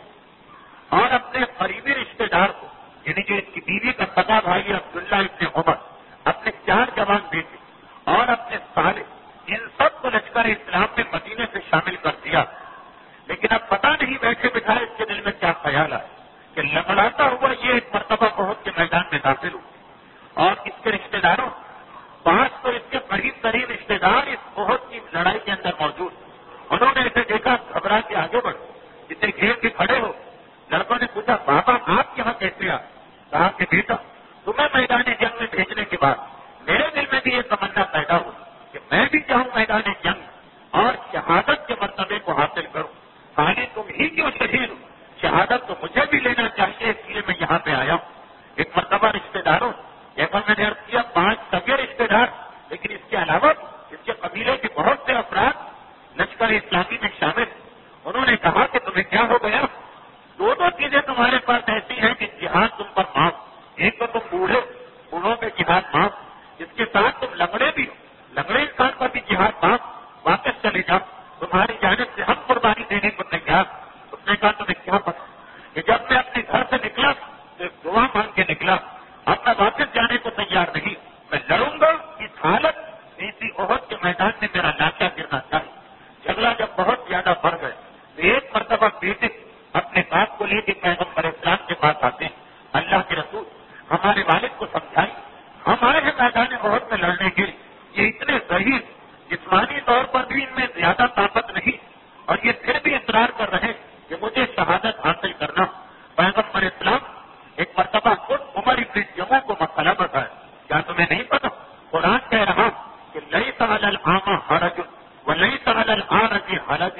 اور اپنے قریبی رشتے دار کو، یعنی کہ اس کی بیوی کا سگا بھائی عبداللہ ابن عمر، اپنے چار جوان بیٹے اور اپنے سالے، ان سب کو لشکر اسلام میں مدینے سے شامل کر دیا۔ لیکن اب پتہ نہیں بیٹھے بٹھائے اس کے دل میں کیا خیال آئے کہ لبڑاتا ہوا یہ ایک مرتبہ بہت کے میدان میں داخل ہوا اور اس کے رشتے داروں، پانچ تو اس کے قریب ترین رشتے دار اس بہت کی لڑائی کے اندر موجود، انہوں نے اسے دیکھا، گھبرا کے آگے بڑھے، جتنے گھیر کے کھڑے ہو۔ لڑکوں نے پوچھا بابا آپ یہاں کیسے آ؟ کہا کہ بیٹا تمہیں میدان جنگ میں بھیجنے کے بعد میرے دل میں بھی یہ تمنا پیدا ہو کہ میں بھی چاہوں میدان جنگ اور شہادت کے مرتبے کو حاصل کروں۔ خالی تم ہی کیوں شہید ہو، شہادت تو مجھے بھی لینا چاہیے، اس لیے میں یہاں پہ آیا ہوں۔ ایک مرتبہ رشتے داروں، جیسا میں نے عرض کیا پانچ سگے رشتے دار، لیکن اس کے علاوہ اس کے قبیلے کے بہت سے افراد لشکر اسلامی میں شامل، انہوں نے کہا کہ تمہیں کیا ہو گیا؟ دو دو چیزیں تمہارے پاس ایسی ہیں کہ جہاد تم پر معاف، ایک تو تم بوڑھے، بوڑھوں پہ جہاد معاف، اس کے ساتھ تم لنگڑے بھی ہو، لنگڑے انسان پر بھی جہاد معاف، واپس چلے جاؤ، تمہاری جانب سے ہم قربانی دینے کو تیار۔ اس نے کہا تمہیں کیا پتا کہ جب میں اپنے گھر سے نکلا تو ایک دعا مانگ کے نکلا، اب میں واپس جانے کو تیار نہیں، میں لڑوں گا اس حالت اسی احد کے میدان میں میرا لاچا گرنا چاہیے۔ جھگڑا جب بہت زیادہ بڑھ گئے تو ایک مرتبہ بیٹے اپنے باپ کو لے کے پیغمبر اسلام کے پاس آتے ہیں، اللہ کے رسول ہمارے والد کو سمجھائی، ہم آئے ہیں میدان احد میں لڑنے کے لیے، یہ اتنے ضعیف، جسمانی طور پر بھی ان میں زیادہ طاقت نہیں اور یہ پھر بھی اصرار کر رہے کہ مجھے شہادت حاصل کرنا۔ پیغمبر اسلام ایک مرتبہ خود عمر ابن جموح کو مسئلہ بتایا، کیا تمہیں نہیں پتا قرآن کہہ رہا کہ لیس علی الاعمى حرج ولیس علی الاعرج حرج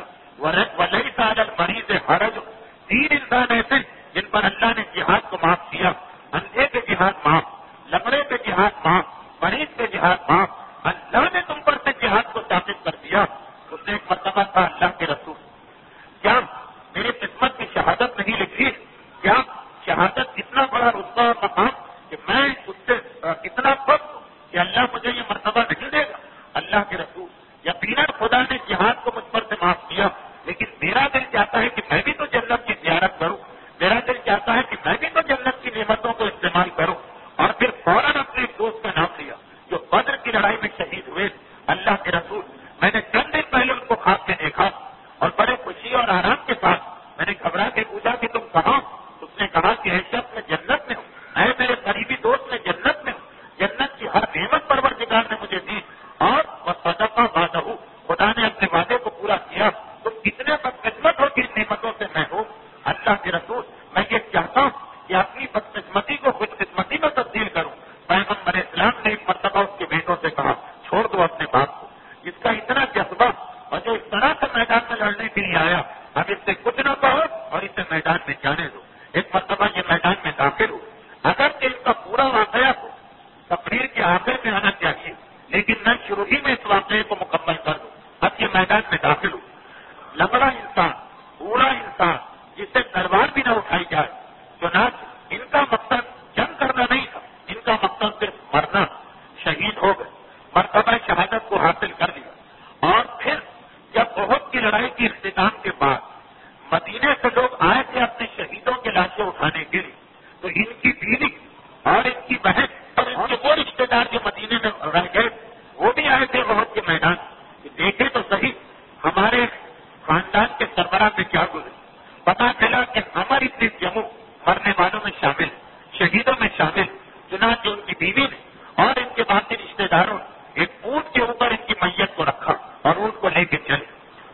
ولیس علی المریض حرج، تین انسان ایسے جن پر اللہ نے جہاد کو معاف کیا، اندھے پہ جہاد معاف، لنگڑے پہ جہاد معاف، مریض پہ جہاد معاف، اللہ نے تم پر سے جہاد کو ثابت کر دیا۔ اس نے ایک مرتبہ کہا اللہ کے رسول کیا میری قسمت کی شہادت نہیں لکھی؟ کیا شہادت اتنا بڑا رتبہ اور مقام کہ میں اس سے اتنا خوش ہوں کہ اللہ مجھے یہ مرتبہ نہیں دے گا؟ اللہ کے رسول یقیناً خدا نے جہاد کو مجھ پر سے معاف کیا، لیکن میرا دل چاہتا ہے کہ میں بھی تو جنت کی زیارت کروں، میرا دل چاہتا ہے کہ میں بھی تو جنت کی نعمتوں کو استعمال کروں۔ اور پھر فوراً اپنے ایک دوست کا نام لیا جو بدر کی لڑائی میں شہید ہوئے، اللہ کے رسول میں نے چند دن پہلے ان کو خواب میں دیکھا اور بڑے خوشی اور آرام کے ساتھ میں نے گھبرا کے پوچھا کہ تم کہاں؟ اس نے کہا کہ اے شخص میں جنت میں ہوں، اے میرے قریبی دوست میں جنت میں ہوں، جنت کی ہر نعمت پروردگار نے مجھے دی اور وصدق وعدہ، خدا نے اپنے وعدے کو پورا کیا۔ تم کتنے بدقسمت ہو کہ ان نعمتوں سے میں ہوں۔ اللہ کے رسول میں یہ چاہتا ہوں کہ اپنی بدقسمتی کو خوش قسمتی میں تبدیل کروں۔ پیغمبر اسلام نے ایک مرتبہ اس کے بیٹوں سے کہا چھوڑ دو اپنے باپ کو، جس کا اتنا جذبہ اور جو اس طرح سے میدان میں لڑنے کے لیے آیا، اب اس سے کچھ نہ کہو اور اسے میدان میں جانے دو۔ ایک مرتبہ یہ میدان میں داخل ہو، اگر کہ اس کا پورا واقعہ کو تقریر کے آخر میں آنا چاہیے، لیکن میں شروع ہی میں اس واقعے کو مکمل کر دوں۔ اب یہ میدان میں داخل ہو، لنگڑا انسان، بوڑھا انسان جس سے تلوار بھی نہ اٹھائی جائے، چنانچہ ان کا مقصد جنگ کرنا نہیں تھا، ان کا مقصد صرف مرنا، شہید ہو گئے، مرتبہ شہادت کو حاصل کر لیا۔ اور پھر جب احد کی لڑائی کے اختتام کے بعد مدینے سے لوگ آئے تھے اپنے شہیدوں کے لاشیں اٹھانے کے لیے، تو ان کی بیوی اور ان کی بہن اور ان کے وہ رشتے دار جو مدینے میں رہ گئے وہ بھی آئے تھے احد کے میدان۔ دیکھے تو صحیح ہمارے خاندان کے سربراہ میں کیا گزرے، پتا چلا کہ عمر ابن جموح مرنے والوں میں شامل، شہیدوں میں شامل۔ چنانچہ ان کی بیوی نے اور ان کے باقی رشتے داروں نے ایک اونٹ کے اوپر ان کی میت کو رکھا اور اونٹ کو لے کے چلے۔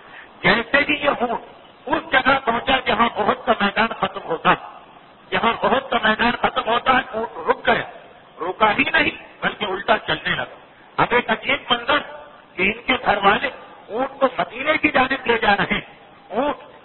جیسے ہی یہ اونٹ اس جگہ پہنچا جہاں احد کا میدان ختم ہوتا، جہاں احد کا میدان ختم ہوتا ہے، اونٹ رک گیا، رکا ہی نہیں بلکہ الٹا چلنے لگا۔ اب ایک عجیب منظر کہ ان کے گھر والے اونٹ کو مدینے کی جانب لے جا رہے ہیں، اونٹ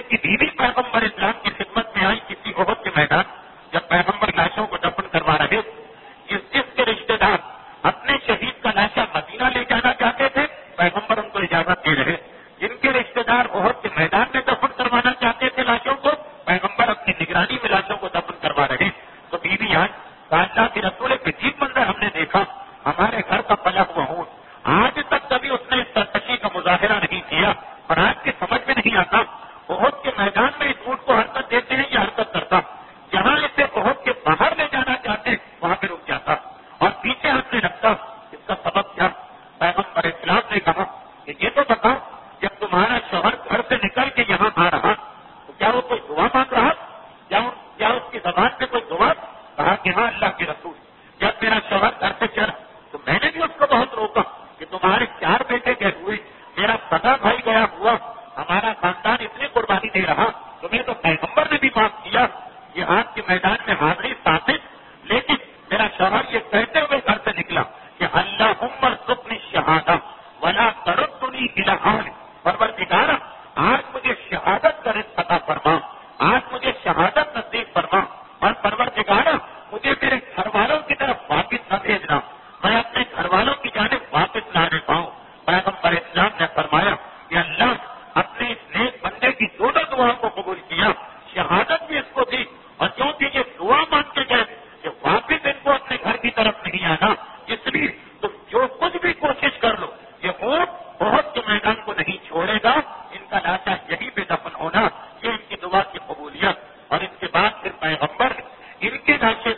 اس کی بیوی پیغمبر اسلام کی خدمت میں آئی کسی عہد کے میدان، جب پیغمبر لاشوں کو دفن کروا رہے، جس جس کے رشتے دار اپنے شہید کا لاشا مدینہ لے جانا چاہتے تھے، پیغمبر ان کو اجازت دے رہے، جن کے رشتے دار عہد کے میدان میں دفن کروانا چاہتے تھے لاشوں کو، پیغمبر اپنی نگرانی میں لاشوں کو دفن کروا رہے۔ تو بیوی آج اللہ کے رسول ایک عجیب منظر ہم نے دیکھا، ہمارے گھر کا پلا ہوا اونٹ، آج تک کبھی اس نے اس سرکشی کا مظاہرہ نہیں کیا، اور آج کی سمجھ میں نہیں آتا عہد کے میدان میں اس اونٹ کو حرکت دیتے ہیں یا حرکت کرتا، جہاں اسے عہد کے باہر لے جانا چاہتے وہاں پہ رک جاتا اور پیچھے ہاتھ رکھتا۔ اس کا سبب کیا؟ پیغمبر اسلام نے کہا کہ یہ تو بتا، جب تمہارا شوہر گھر سے نکل کے یہاں آ رہا تو کیا وہ کوئی دعا مانگ رہا؟ کیا کیا اس کی زبان سے کوئی دعا؟ کہا کہ ہاں اللہ کے رسول، جب میرا شوہر گھر سے چلا تو میں نے بھی اس کو بہت روکا کہ تمہارے چار بیٹے گئے ہوئے، میرا سگا بھائی گیا ہوا، ہمارا خاندان اتنی قربانی دے رہا، تمہیں تو پیغمبر نے بھی معاف کیا، یہ ہاتھ کے میدان میں حاضری ثابت، لیکن میرا شوہر یہ کہتے ہوئے گھر سے نکلا کہ اللہم ارزقنی شہادہ ولا تردنی الی حال، پروردگار آج مجھے شہادت کا رزق عطا فرما، آج مجھے شہادت نصیب فرما، اور پروردگار مجھے میرے گھر والوں کی طرف واپس نہ بھیجنا، میں اپنے گھر والوں کی جانب واپس لانے پاؤں۔ پیغمبر اسلام نے فرمایا کہ اللہ اپنے اس نیک بندے کی دونوں دعاؤں کو قبول کیا، شہادت بھی اس کو دی، اور کیونکہ یہ دعا مانگ کے گئے کہ واپس ان کو اپنے گھر کی طرف نہیں آنا، اس لیے تم جو کچھ بھی کوشش کر لو یہ اونٹ بہت کے میدان کو نہیں چھوڑے گا، ان کا لاشا یہیں پہ دفن ہونا، یہ ان کی دعا کی قبولیت۔ اور اس کے بعد پھر پیغمبر ان کے لاشے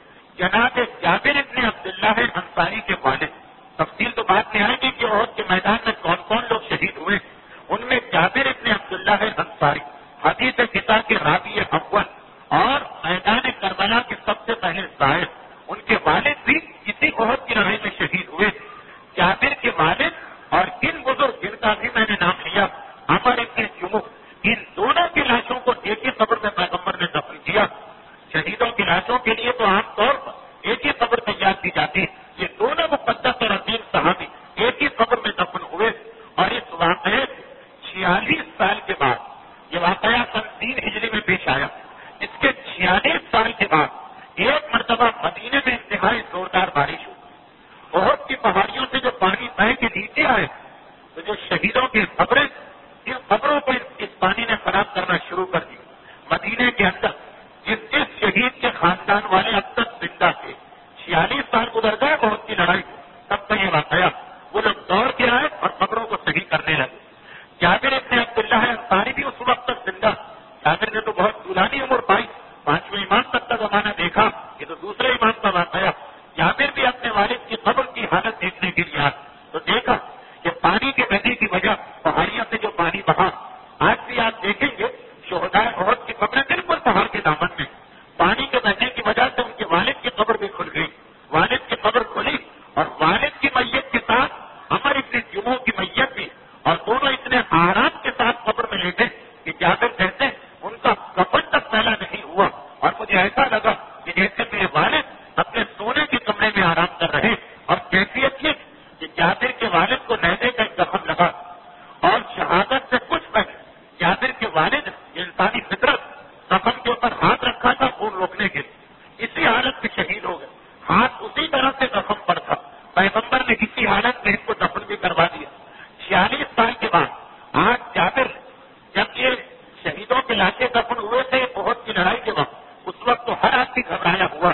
جناب جابر ابن عبداللہ انصاری کے والد، تفصیل تو بعد میں آئے گی کہ عہد کے میدان میں کون کون لوگ شہید ہوئے، ان میں جابر ابن عبداللہ انصاری حدیث کتاب کے راوی اول اور میدان کربلا کے سب سے پہلے زائر، ان کے والد بھی اسی عہد کی لڑائی میں شہید ہوئے۔ جابر کے والد اور ان بزرگ جن کا بھی میں نے نام لیا، عمر ابن جمح، ان دونوں کی لاشوں کو ایک ہی قبر میں پیغمبر نے دفن کیا۔ شہیدوں کی لاشوں کے لیے تو عام طور پر ایک ہی قبر تیار کی جاتی ہے، یہ دونوں مقدس اور عظیم صحابی ایک ہی قبر میں دفن ہوئے، اور اس واقعے چھیالیس سال کے بعد، یہ واقعہ سن تین ہجری میں پیش آیا، اس کے چھیالیس سال کے بعد ایک مرتبہ مدینے میں انتہائی زوردار بارش ہوئی، بہت کی پہاڑیوں سے جو پانی بہ کے نیچے آئے تو جو شہیدوں کی قبریں، ان قبروں کو اس پانی نے خراب کرنا شروع کر دی۔ مدینے کے اندر جس جس شہید کے خاندان والے اب تک زندہ تھے، چھیالیس سال گزر گئے بہت کی لڑائی، تب کا یہ واقعہ، وہ لوگ دوڑ کے آئے اور قبروں کو صحیح کرنے لگے۔ جابر ابن عبداللہ انصاری بھی اس وقت تک زندہ، جابر نے تو بہت طولانی عمر پائی، پانچویں امام تک کا زمانہ دیکھا، یہ تو دوسرے امام کا واقعہ۔ جابر بھی اپنے والد کی قبر کی حالت دیکھنے کے لیے آئے تو دیکھا کہ پانی کے بہنے کی وجہ پہاڑیوں سے جو پانی بہا، آج بھی آپ دیکھیں گے شہدائے عہد کی قبریں بالکل پہاڑ کے دامن میں، پانی کے بہنے کی وجہ سے ان کے والد کی قبر بھی کھل گئی، والد کی قبر کھلی اور والد کی میت کے ساتھ عمر ابن جمح کی میت بھی، اور دونوں اتنے آرام کے ساتھ قبر میں لیٹے کہ جابر کہتے ان کا کفن تک پھیلا نہیں ہوا، اور مجھے ایسا لگا کہ جیسے میرے والد اپنے سونے کے کمرے میں آرام کر رہے، اور کیفیت یہ کہ جابر کے والد کو نیزے کا ایک زخم لگا، اور شہادت سے کچھ پہلے جابر کے والد انسانی فطرت زخم کے اوپر ہاتھ رکھا تھا خون روکنے کے لیے، اسی حالت میں شہید ہو گئے، ہاتھ اسی طرح سے زخم پر تھا، پیغمبر نے کسی حالت میں ان کو دفن بھی کروا دیا۔ چھیالیس سال کے بعد آج جابر جب یہ شہیدوں کے لاشیں دفن ہوئے تھے بہت کی لڑائی کے وقت، اس وقت تو ہر آدمی گھبرایا ہوا،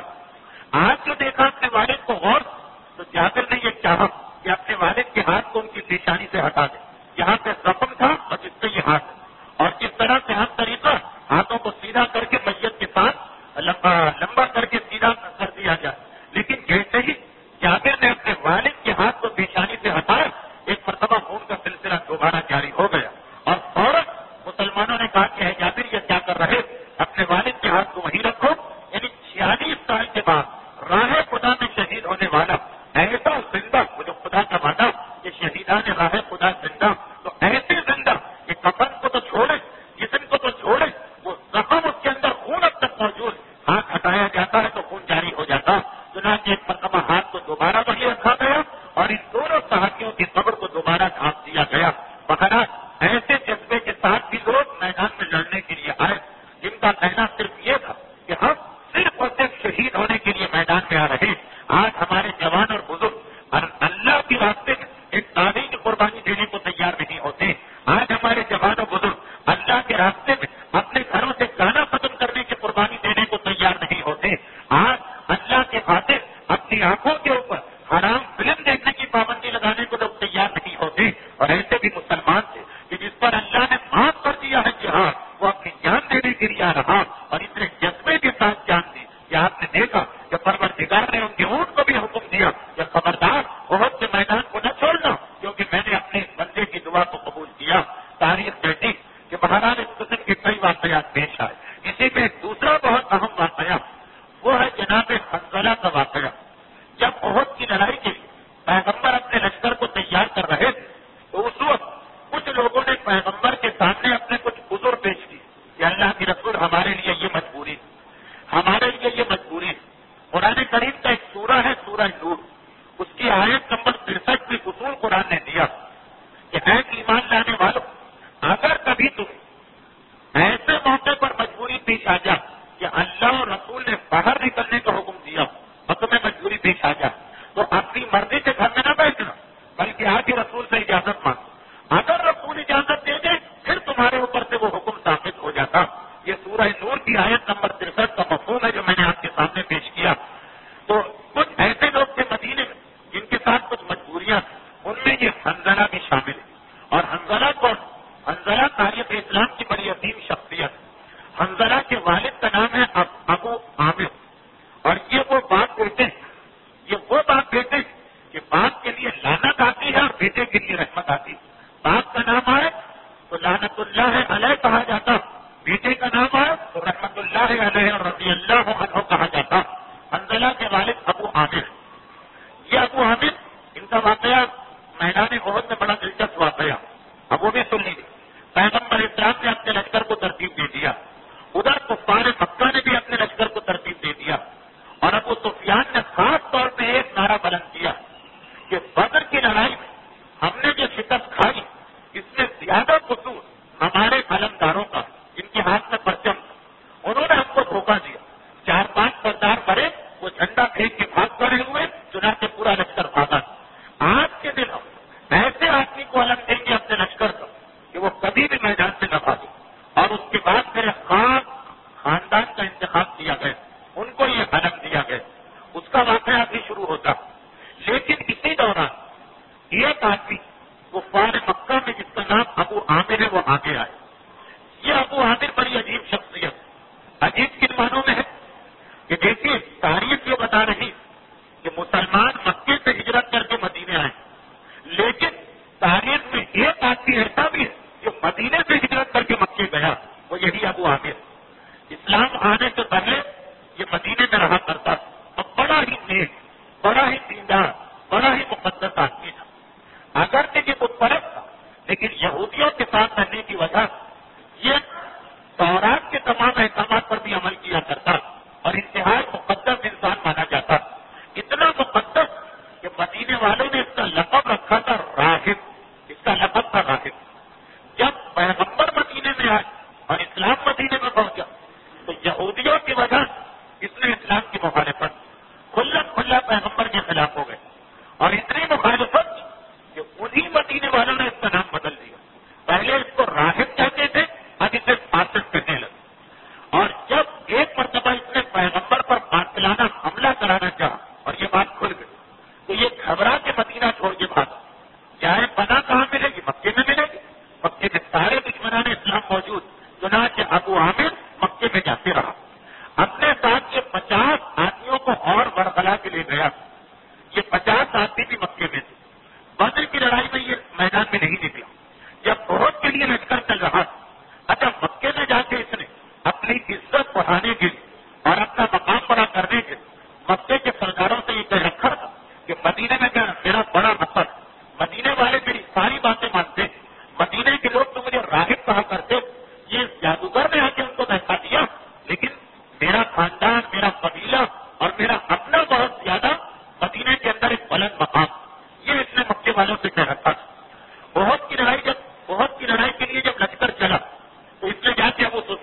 آج جو دیکھا اپنے والد کو غور تو جابر نے یہ چاہا کہ اپنے والد کے ہاتھ کو ان کی پیشانی سے ہٹا دے، یہاں پہ زخم تھا اور جس سے یہ ہاتھ، اور اس طرح سے ہر طریقہ ہاتھوں کو سیدھا کر کے میت کے ساتھ لمبا لمبا کر کے سیدھا کر دیا جائے، لیکن جیسے ہی جابر نے اپنے والد کے ہاتھ کو پیشانی سے ہٹایا، ایک مرتبہ خون کا سلسلہ دوبارہ جاری ہو گیا، اور فوراً مسلمانوں نے کہا کہ ہے جابر یہ کیا کر رہے، اپنے والد کے ہاتھ کو وہیں رکھو۔ یعنی چھیالیس سال کے بعد راہ خدا میں شہید ہونے والا ایسا زندہ، وہ جو خدا کا وعدہ کہ شہیدان راہ خدا زندہ، تو ایسے زندہ کہ کفن کو تو چھوڑے، جسم کو تو چھوڑے، وہ زخم اس کے اندر خون اب تک موجود، ہاتھ ہٹایا جاتا ہے تو خون جاری ہو جاتا، چنانچہ ایک مرتبہ ہاتھ کو دوبارہ وہیں رکھا گیا اور ان دونوں صحابیوں کی قبر کو دوبارہ ڈھانپ دیا گیا۔ بہرحال ایسے جذبے کے ساتھ بھی لوگ میدان میں لڑنے کرنے کے لیے آئے، جن کا کہنا صرف یہ تھا کہ ہم صرف اور صرف شہید ہونے کے لیے میدان میں آ رہے ہیں۔ آج ہمارے جوان اور بزرگ اللہ کے راستے میں ایک دانے کی قربانی دینے کو تیار نہیں ہوتے۔ آج ہمارے جوان اور بزرگ اللہ کے راستے میں اپنے گھروں سے گانا ختم کرنے کی قربانی دینے کو تیار نہیں ہوتے۔ آج اللہ کے خاطر اپنی آنکھوں کے اوپر حرام فلم دیکھنے کی پابندی لگانے کو لوگ تیار نہیں ہوتے، اور ایسے بھی مسلمان تھے کہ جس پر اللہ نے معاف کر دیا ہے جہاد، وہ اپنی جان دینے کے لیے آ رہا اور اتنے جذبے کے ساتھ جان دی کہ آپ نے دیکھا کہ پروردگار نے ان کے اونٹ کو بھی حکم دیا کہ خبردار احد کے میدان کو نہ چھوڑنا، کیونکہ میں نے اپنے بندے کی دعا کو قبول کیا۔ تاریخ کہتی کہ بہرحال اس قسم کے کئی واقعات پیش آئے۔ اسی میں ایک دوسرا بہت اہم واقعہ وہ ہے جناب حنظلہ کا واقعہ۔ جب احد کی لڑائی کے لیے پیغمبر اپنے لشکر کو تیار کر رہے تھے تو اس وقت کچھ لوگوں نے پیغمبر کے سامنے اپنے کچھ عذر پیش کیے کہ اللہ کے رسول ہمارے لیے یہ مجبوری ہے، ہمارے لیے یہ مجبوری ہے۔ قرآن کریم کا ایک سورہ ہے سورہ نور، اس کی آیت نمبر ترسٹھ میں اصول قرآن نے دیا کہ اے ایمان لانے والوں، اگر کبھی تم ایسے موقع پر مجبوری پیش آ جا کہ اللہ اور رسول نے باہر نکلنے کا حکم دیا اور تمہیں مجبوری پیش آ جا تو اپنی مرضی سے گھر میں نہ بیٹھنا، بلکہ آ کے رسول سے اجازت مانگو۔ اگر رسول اجازت دے دے پھر تمہارے اوپر سے وہ حکم ثابت ہو جاتا۔ یہ سورہ نور کی آیت نمبر ترسٹھ کا مفہوم ہے جو میں نے آپ کے سامنے پیش کیا۔ تو کچھ ایسے لوگ تھے مدینے میں جن کے ساتھ کچھ مجبوریاں تھیں، ان میں یہ حنظلہ بھی شامل ہے۔ اور حنظلہ کون؟ حنظلہ تاریخ اسلام کی بڑی عظیم شخصیت ہے۔ حنظلہ کے والد کا نام ہے ابو عامر، اور یہ وہ باپ بیٹے ہیں، یہ وہ باپ بیٹے ہیں کہ باپ کے لیے لعنت آتی ہے اور بیٹے کے لیے رحمت آتی ہے۔ باپ کا نام آئے تو لعنت اللہ علیہ کہا جاتا، بیٹے کا نام آئے تو رحمت اللہ علیہ اور رضی اللہ عنہ کہا جاتا۔ حنظلہ کے والد ابو عامر، یہ ابو عامر ان کا واقعہ میدان احد میں بڑا دلچسپ واقعہ، اب وہ بھی سن لیجیے۔ پیغمبر اسلام نے اپنے لشکر کو ترتیب دے دیا، ادھر کفار مکہ نے بھی اپنے لشکر کو ترتیب دے دیا، اور ابو سفیان نے خاص طور پہ ایک نعرہ بلند کیا کہ بدر کی لڑائی میں ہم نے جو شکست کھائی اس میں زیادہ قصور ہمارے علمداروں کا، جن کے ہاتھ میں پرچم تھا، انہوں نے ہم کو دھوکہ دیا۔ چار پانچ سردار بڑے وہ جھنڈا پھینک کے بھاگ پڑے ہوئے، چنانچہ پورا لشکر بھاگا۔ آج کے دن ہم ایسے آدمی کو علم دیں گے اپنے لشکر کا کہ وہ کبھی بھی میدان سے نہ بھاگے، اور اس کے بعد میرے خاص خاندان کا انتخاب کیا گیا، ان کو یہ علم دیا گیا۔ اس کا واقعہ بھی شروع ہوتا، لیکن اسی دوران ایک آدمی کفار مکہ میں جس کا نام ابو عامر ہے وہ آگے آئے۔ یہ ابو عامر بڑی عجیب شخصیت، عجیب کن معنوں میں ہے کہ دیکھیے تاریخ یہ بتا رہی کہ مسلمان مکے سے ہجرت کر کے مدینے آئے، لیکن تاریخ میں ایک آدمی ایسا بھی ہے جو مدینے سے ہجرت کر کے مکے گیا، وہ یہی ابو عامر۔ اسلام آنے سے پہلے یہ مدینے میں رہا کرتا تھا اور بڑا ہی نیک، بڑا ہی دیندار، بڑا ہی مقدس آدمی تھا۔ اگرچہ یہ بت پرست تھا لیکن یہودیوں کے ساتھ رہنے کی وجہ یہ تورات کے تمام احکامات پر بھی عمل کیا کرتا اور انتہائی مقدس انسان مانا جاتا، اتنا مقدس کہ مدینے والوں نے اس کا لقب رکھا تھا راہب، اس کا لقب تھا راہب۔ جب پیغمبر مدینے میں آئے اور اسلام مدینے میں پہنچا تو یہودیوں کی وجہ اس نے اسلام کی مخالفت کھلا کھلا پیغمبر کے خلاف ہو گئے، اور اتنی مخالفت کہ انہی مدینے والوں نے اس کا نام بدل دیا۔ پہلے اس کو راہب کہتے تھے، اب اسے فاسق کہنے لگے۔ اور جب ایک مرتبہ اس نے پیغمبر پر قاتلانہ حملہ کرانا چاہا اور یہ بات کھل گئی تو یہ گھبرا کے مدینہ چھوڑ کے بھاگا۔ چاہے پناہ کہاں ملے گی؟ مکے میں ملے گی۔ مکے میں سارے دشمنان اسلام موجود، چنانچہ ابو عامر مکے میں جاتے رہا۔ اپنے ساتھ یہ پچاس آدمیوں کو اور برخلا کے لے گیا۔ یہ پچاس آدمی بھی مکے میں تھے۔ بدر کی لڑائی میں یہ میدان میں نہیں نکلا، جب احد کے لیے لشکر چل رہا تھا۔ اچھا مکے میں جا کے اس نے اپنی عزت بڑھانے کے لیے اور اپنا مقام بڑا کرنے کے مکے کے سرداروں سے یہ کہہ رکھا تھا کہ مدینے میں میرا بڑا مقصد، مدینے والے میری ساری باتیں مانتے، مدینے کے لوگ تو مجھے راہب کہا کرتے، یہ جادوگر نے آ کے ان کو بہکا دیا، لیکن میرا خاندان، میرا قبیلہ اور میرا اپنا بہت زیادہ مدینے کے اندر ایک بلند مقام، یہ اس نے مکے والوں سے کہہ رکھا تھا۔ احد کی لڑائی جب احد کی لڑائی کے لیے جب لشکر چلا تو اس نے جا کے ابو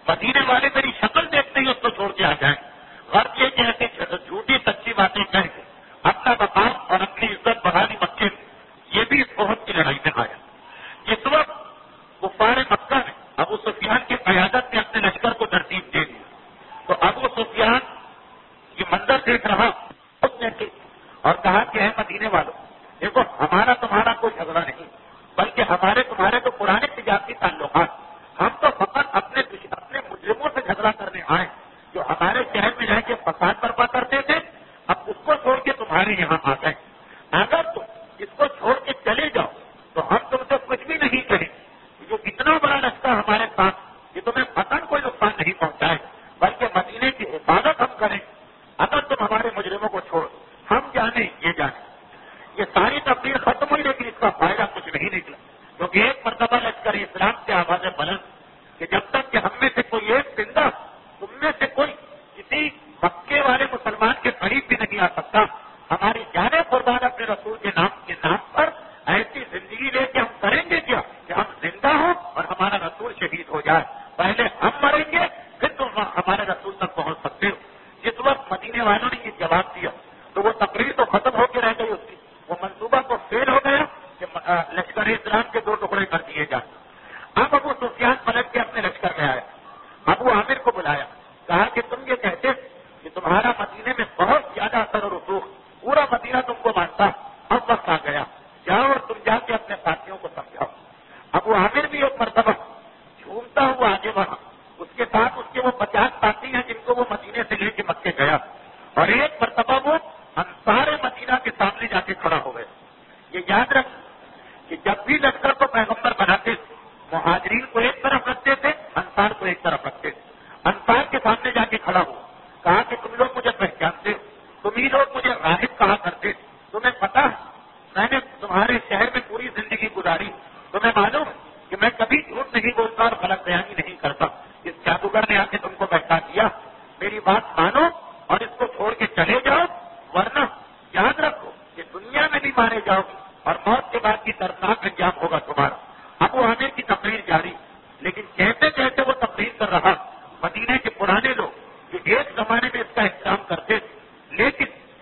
مدینے والے میری شکل دیکھتے ہی اس کو چھوڑ کے آ جائیں. غرض یہ کہ ایسی جھوٹی سچی باتیں کہہ کے اپنا مقام اور اپنی عزت بڑھانی مکے میں، یہ بھی اس بہت کی لڑائی میں آیا. اس وقت کفار مکہ نے ابو سفیان کی قیادت میں اپنے لشکر کو ترتیب دے دی. تو ابو سفیان یہ منظر دیکھ رہا اس نے اور کہا کہ اے مدینے والوں، دیکھو ہمارا تمہارا کوئی جھگڑا نہیں، بلکہ ہمارے تمہارے تو پرانے تجارتی تعلقات، ہم تو فقط اپنے اپنے مجرموں سے جھگڑا کرنے آئے جو ہمارے شہر میں رہ کے فساد برپا کرتے تھے. اب اس کو چھوڑ کے تمہارے یہاں آ گئے. اگر تم اس کو چھوڑ کے چلے جاؤ تو ہم تم سے کچھ بھی نہیں کہیں. جو اتنا بڑا لشکر ہمارے ساتھ، یہ تمہیں فقط کوئی نقصان نہیں پہنچائے بلکہ مدینے کی حفاظت ہم کریں. اگر تم ہمارے مجرموں کو چھوڑ، ہم جانے یہ جانے. یہ ساری تقریر ختم ہوئی لیکن اس کا فائدہ کچھ نہیں نکلا، کیونکہ ایک مرتبہ لشکر اسلام سے آواز بلند کہ جب تک کہ ہم میں سے کوئی ایک زندہ، تم میں سے کوئی کسی مکے والے مسلمان کے قریب بھی نہیں آ سکتا. ہماری جانیں قربان اپنے رسول کے نام کے نام پر ایسی زندگی لے کے ہم کریں گے کیا کہ ہم زندہ ہوں اور ہمارا رسول شہید ہو جائے. پہلے ہم مریں گے پھر تم ہمارے رسول تک پہنچ سکتے ہو. جس وقت مدینے والوں نے یہ جواب دیا تو وہ تقریر تو ختم ہو کے رہ گئی، اس کی وہ منصوبہ تو فیل ہو گیا کہ لشکر اسلام کے دو ٹکڑے کر دیے جائیں. اب ابو سفیان پلٹ کے اپنے لشکر میں آیا، ابو عامر کو بلایا، کہا کہ تم یہ کہتے کہ تمہارا مدینے میں بہت زیادہ اثر و رسوخ، پورا مدینہ تم کو مانتا، اب وقت آ گیا، جاؤ اور تم جا کے اپنے ساتھیوں کو سمجھاؤ. ابو عامر بھی ایک مرتبہ جھومتا ہوا آگے بڑھا، اس کے ساتھ اس کے وہ پچاس ساتھی ہیں جن کو وہ مدینے سے لے کے مکے گیا، اور ایک مرتبہ وہ انصار مدینہ کے سامنے جا کے کھڑا ہو گئے. یہ یاد رکھ کہ جب بھی لشکر کو پیغمبر بناتے مہاجرین کو ایک طرف رکھتے تھے، انصار کو ایک طرف رکھتے تھے. انصار کے سامنے جا کے کھڑا ہوا، کہا کہ تم لوگ مجھے پہچانتے ہو، تم ہی لوگ مجھے راہب کہا کرتے، تمہیں پتا میں نے تمہارے شہر میں پوری زندگی گزاری، تمہیں معلوم کہ میں کبھی جھوٹ نہیں بولتا اور غلط بیانی نہیں کرتا. اس جادوگر نے آ کے تم کو بیٹھا دیا، میری بات مانو اور اس کو چھوڑ کے چلے جاؤ، ورنہ یاد رکھو کہ دنیا میں بھی مارے جاؤ گے اور موت کے بعد کی دردناک انجام ہوگا تمہارا. ابو عامر کی تقریر جاری، لیکن کہتے کہتے وہ تقریر کر رہا. مدینے کے پرانے لوگ جو ایک زمانے میں اس کا احترام کرتے تھے، لیکن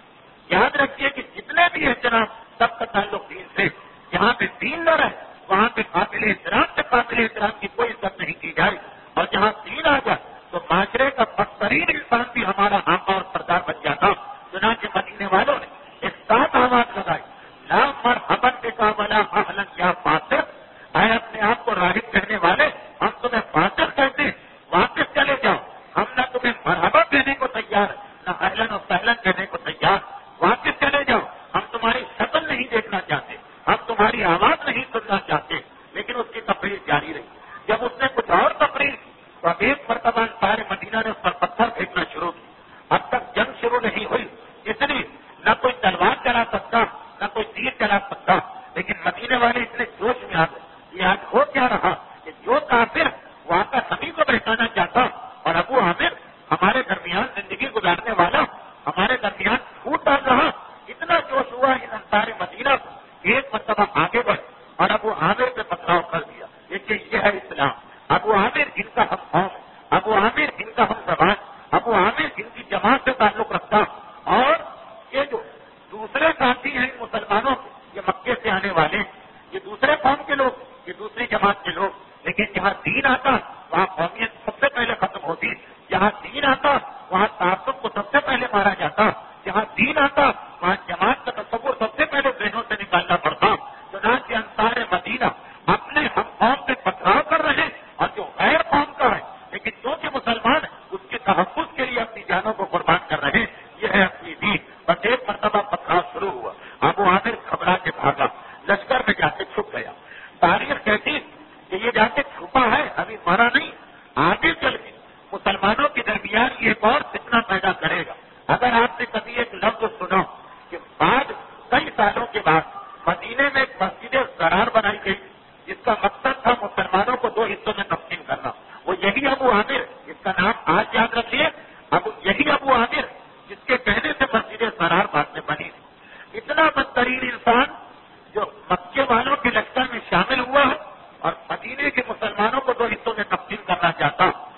یاد رکھیے کہ جتنے بھی احترام سب کا تعلق دین سے، جہاں پہ دین نہ رہے وہاں پہ قابل احترام سے قابل احترام کی کوئی عزت نہیں کی جائے، اور جہاں دین آ جائے تو معاشرے کا بدترین انسان بھی ہمارا آقا اور سردار بن جاتا. چنانچہ مدینے والوں نے ایک ساتھ آواز لگائی، لا مرحبا بکا ولا اہلا یا فاسق، اے اپنے آپ کو راہب کہنے والے، ہم تمہیں فاسق کہتے ہیں، واپس چلے جاؤ. ہم نہ تمہیں مرحبا کہنے کو تیار، نہ اہلن و سہلن کہنے کو تیار. واپس چلے جاؤ، ہم تمہاری شکل نہیں دیکھنا چاہتے، ہم تمہاری آواز نہیں سننا چاہتے. لیکن اس کی تقریر جاری رہی. جب اس نے کچھ اور تقریر تو اب ایک مرتبہ سارے مدینہ نے اس پر پتھر پھینکنا شروع کی. اب تک جنگ شروع نہیں ہوئی، اس لیے نہ کوئی تلوار چلا سکتا نہ کوئی تیر چلا سکتا، لیکن مدینے والے اتنے جوش میں آ گئے. یہ آج ہو کیا رہا کہ جو کافر وہاں کا سبھی کو بہتانا چاہتا اور ابو عامر ہمارے درمیان زندگی گزارنے والا ہمارے درمیان پھوٹ ڈال رہا. اتنا جوش ہوا ان انصار مدینہ کو ایک مرتبہ آگے بڑھ اور ابو عامر پہ پتھراؤ کر دیا. دیکھیے یہ ہے اسلام. ابو عامر ان کا ہم قوم، ابو عامر ان کا ہم زبان، ابو عامر ان کی جماعت سے تعلق رکھتا. اور یہ جو دوسرے ساتھی ہیں مسلمانوں کے، یہ مکے سے آنے والے، یہ دوسرے قوم کے لوگ، یہ دوسری جماعت کے لوگ، لیکن جہاں دین آتا وہاں قومیت سب سے پہلے ختم ہوتی. جہاں دین آتا وہاں تعصب کو سب سے پہلے مارا جاتا. جہاں دین آتا وہاں جماعت کا تصور سب سے پہلے ذہنوں سے نکالنا پڑتا. چنانچہ انصار مدینہ اپنے ہم قوم پہ پتھراؤ کر رہے اور جو غیر قوم کا ہے لیکن جو کہ مسلمان ہے اس کے تحفظ کے لیے اپنی جانوں کو قربان کر رہے ہیں. یہ ہے اپنی دین. بس ایک مرتبہ پتھراؤ شروع ہوا، ابو عامر گھبرا کے بھاگا، لشکر میں جا کے چھپ گیا. تاریخ کہتی کہ یہ جا کے چھپا ہے، ابھی مرا نہیں، آگے چل کے مسلمانوں کے درمیان یہ ایک اور فتنہ پیدا کرے گا. اگر آپ نے کبھی ایک لفظ سنا کہ بعد کئی سالوں کے بعد مدینے میں ایک مسجد ضرار بنائی گئی جس کا مقصد تھا مسلمانوں کو دو حصوں میں تقسیم کرنا، وہ یہی ابو عامر، اس کا نام آج یاد رکھیے، اب یہی ابو عامر جس کے کہنے سے مسجد ضرار بعد میں بنی. اتنا بدترین انسان جو مکے والوں کے لشکر میں شامل ہوا ہے اور مدینے کے مسلمانوں کو دو حصوں میں تقسیم کرنا چاہتا، یہ ابو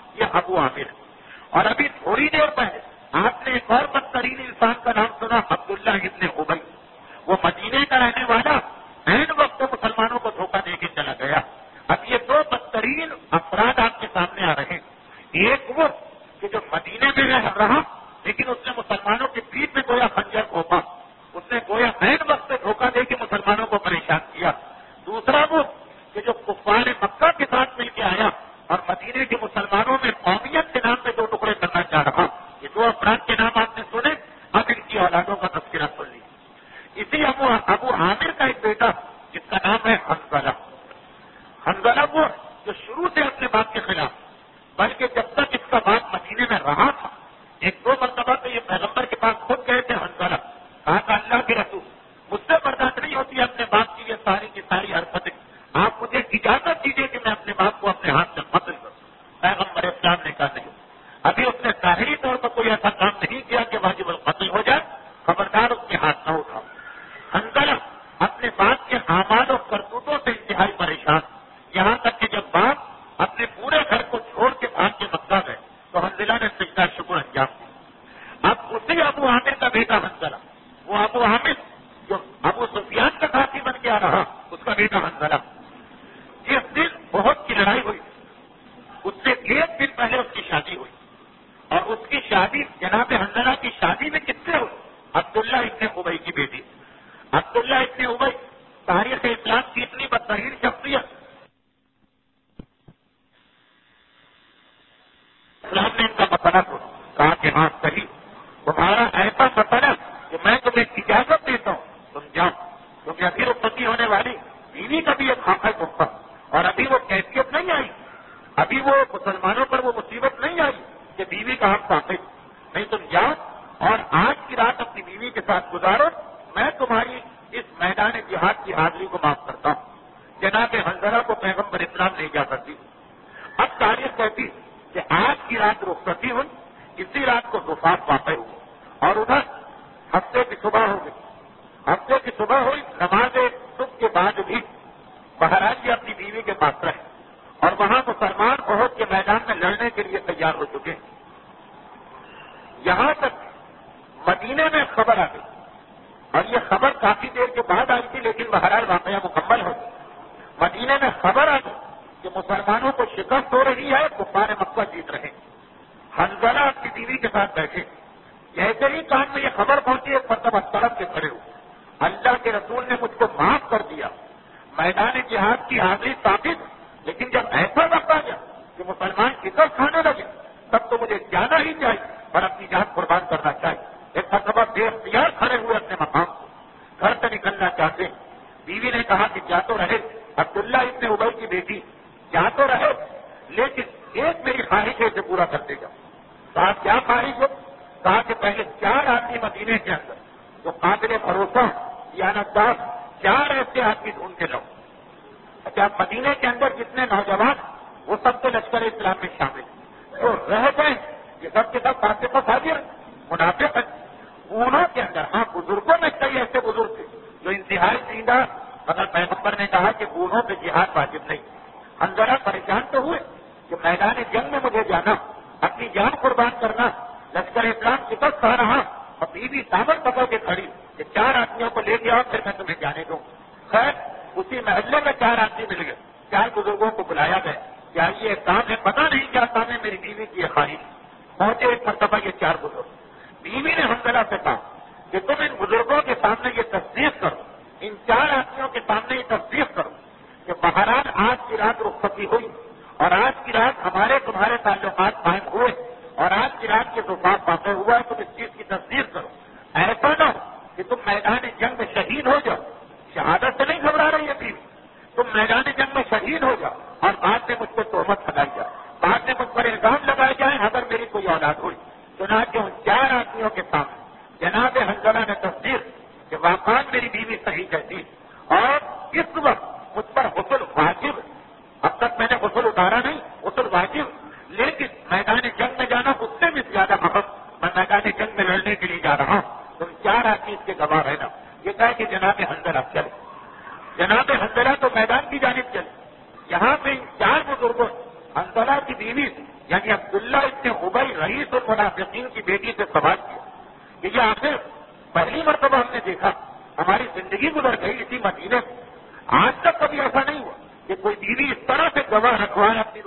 ابو عامر. اور ابھی تھوڑی دیر پہلے آپ نے ایک اور بدترین انسان کا نام سنا, عبداللہ ابن ابی. وہ مدینے کا رہنے والا عین وقت مسلمانوں کو دھوکہ دے کے چلا گیا. اب یہ دو بدترین افراد آپ کے سامنے آ رہے ہیں. ایک وہ کہ جو مدینے میں رہ رہا لیکن اس نے مسلمانوں کے پیٹ میں گویا خنجر گھونپا, اس نے گویا عین وقت دھوکہ دے کے مسلمانوں کو پریشان کیا. دوسرا وہ کہ جو کفار مکہ کے ساتھ مل کے آیا اور مدینے کے مسلمانوں میں قومیت کے نام پہ دو ٹکڑے کرنا چاہ رہا. یہ دو افراد کے نام آپ نے سنے, اب ان کی اولادوں کا تذکرہ سن لی. اسی ابو ابو عامر کا ایک بیٹا جس کا نام ہے حنظلہ. حنظلہ وہ جو شروع سے اپنے باپ کے خلاف, بلکہ جب تک اس کا باپ مدینے میں رہا تھا, ایک دو مرتبہ تو یہ پیغمبر کے پاس خود گئے تھے. حنظلہ کہا کہ اللہ کے رسول, مجھ سے برداشت نہیں ہوتی اپنے باپ کی یہ ساری کی ساری حرکتیں, آپ مجھے اجازت دیجیے کہ میں اپنے باپ کو اپنے ہاتھ سے قتل کروں. پیغمبر اسلام نے کہا نہیں, ابھی اس نے ظاہری طور پر کوئی ایسا کام نہیں کیا کہ واجب القتل ہو جائے, خبردار اس کے ہاتھ نہ اٹھاؤ. حنظلہ اپنے باپ کے اعمال اور کرتوتوں سے انتہائی پریشان, یہاں تک کہ جب باپ اپنے پورے گھر کو چھوڑ کے بھاگ کے مکہ گئے تو حنظلہ نے سجدہ شکر انجام دیا. اب اسی ابو عامر کا بیٹا حنظلہ, وہ ابو عامر جو ابو سفیان کا ساتھی بن کے آ رہا, اس کا بیٹا حنظلہ, جس دن بہت کی لڑائی ہوئی اس سے ایک دن پہلے اس کی شادی ہوئی. اور اس کی شادی جناب حنظلہ کی شادی میں کس سے ہوئی؟ عبداللہ ابن ابی کی بیٹی. عبداللہ ابن ابی تاریخ اسلام کی اتنی بدترین شخصیت, اسلام نے ان کا مسئلہ سنا, کہا کہ ہاں صحیح, تمہارا ایسا مسئلہ کہ میں تمہیں اجازت دیتا ہوں تم جاؤ, کیونکہ ابھی رخصتی ہونے والی بیوی کا بھی ایک خاکہ گفتا, اور ابھی وہ کیفیت نہیں آئی, ابھی وہ مسلمانوں پر وہ مصیبت نہیں آئی کہ بیوی کا حق فاقد. نہیں, تم جاؤ اور آج کی رات اپنی بیوی کے ساتھ گزارو, میں تمہاری اس میدان جہاد کی حاضری کو معاف کرتا ہوں. جناب حنظلہ کو پیغمبر اسلام نہیں جا سکتی. اب تاریخ کہتی کہ آج کی رات رخصتی ہوئی, اسی رات کو وفات واقع ہوئی, اور ادھر ہفتے کی صبح ہو گئی. ہفتے کی صبح ہوئی, نماز صبح کے بعد بھی بہرحال یہ اپنی بیوی کے پاس رہے, اور وہاں مسلمان احد کے میدان میں لڑنے کے لیے تیار ہو چکے. یہاں تک مدینے میں خبر آ گئی, اور یہ خبر کافی دیر کے بعد آئی تھی, لیکن بہرحال واقعہ مکمل ہو گئی. مدینے میں خبر آ گئی کہ مسلمانوں کو شکست ہو رہی ہے, کفار مکہ جیت رہے. حنظلہ اپنی بیوی کے ساتھ بیٹھے, جیسے ہی کان میں یہ خبر پہنچی ایک مرتبہ طرف کے کھڑے ہوئے, اللہ کے رسول نے مجھ کو معاف کر دیا, میدان جہاد کی حاضری ثابت, لیکن جب ایسا وقت آ گیا کہ مسلمان شکست کھانے لگے تب تو مجھے جانا ہی چاہیے اور اپنی جان قربان کرنا چاہیے. ایک مرتبہ بے اختیار کھڑے ہوئے اپنے مقام کو, گھر سے نکلنا چاہتے ہیں. بیوی نے کہا کہ جا تو رہے, عبداللہ ابن ابی کی بیٹی, جا تو رہے, لیکن ایک میری خواہش ہے اسے پورا کر دے گا. کہا کیا خواہش ہو؟ کہا کہ پہلے چار آدمی مدینے کے اندر جو قابل بھروسہ دیانتدار چار ایسے آدمی ڈھونڈ کے لاؤ. اچھا, مدینے کے اندر جتنے نوجوان وہ سب تو لشکر اسلام میں شامل, جو رہ گئے یہ سب کے سب فاسق و فاجر منافق ہیں. انہوں کے اندر ہاں بزرگوں میں کئی ایسے بزرگ تھے جو انتہائی زندہ, مگر پیغمبر نے کہا کہ بوڑھوں پہ جہاد واجب نہیں. حنظلہ پریشان تو ہوئے کہ میدان جنگ میں مجھے جانا, اپنی جان قربان کرنا, لشکر اسلام شکست کھا رہا, اور بیوی دامن پکڑ کے کھڑی کہ چار آدمیوں کو لے کے آؤ پھر میں تمہیں جانے دوں. خیر اسی محلے میں چار آدمی مل گئے, چار بزرگوں کو بلایا گیا, کیا یہ کام ہے؟ پتہ نہیں کیا کام ہے, میری بیوی کی یہ خواہش. پہنچے ایک مرتبہ یہ چار بزرگ, بیوی نے حنظلہ سے کہا کہ تم ان بزرگوں کے سامنے یہ تصدیق کرو, ان چار آدمیوں کے سامنے یہ تصدیق کرو کہ بہرحال آج کی رات رخصتی ہوئی, اور آج کی رات ہمارے تمہارے تعلقات قائم ہوئے, اور آج کی رات کے وفات واقع ہوا ہے, تم اس چیز کی تصدیق کرو. ایسا نہ ہو کہ تم میدان جنگ میں شہید ہو جاؤ. شہادت سے نہیں گھبرا رہی ہے بیوی, تم میدان جنگ میں شہید ہو جاؤ اور بعد میں مجھ پہ تہمت لگائی جائے, بعد میں مجھ پر الزام لگائے جائیں اگر میری کوئی اولاد ہوئی. چنانچہ ان چار آدمیوں کے سامنے جناب حنظلہ نے تصدیق کہ واقعات میری بیوی صحیح کہتی, اور اس وقت مجھ پر غسل واجب, اب تک میں نے غسل اتارا نہیں, غسل واجب, لیکن میدان جنگ میں جانا اس سے بھی زیادہ اہم, میں میدان جنگ میں لڑنے کے لیے جا رہا ہوں, تم چار آدمی اس کے گواہ رہنا. یہ کہا کہ جناب حنظلہ چلے. جناب حنظلہ تو میدان کی جانب چلے. یہاں پہ ان چار بزرگوں, حنظلہ کی بیوی یعنی عبداللہ ابن ابی رئیس المنافقین کی بیٹی سے سوال کیا کہ یہ آخر پہلی مرتبہ ہم نے دیکھا، ہماری زندگی گزر گئی اسی مدینے میں، آج تک کبھی ایسا نہیں ہوا کہ کوئی بیوی اس طرح سے گواہ رکھوائے اپنی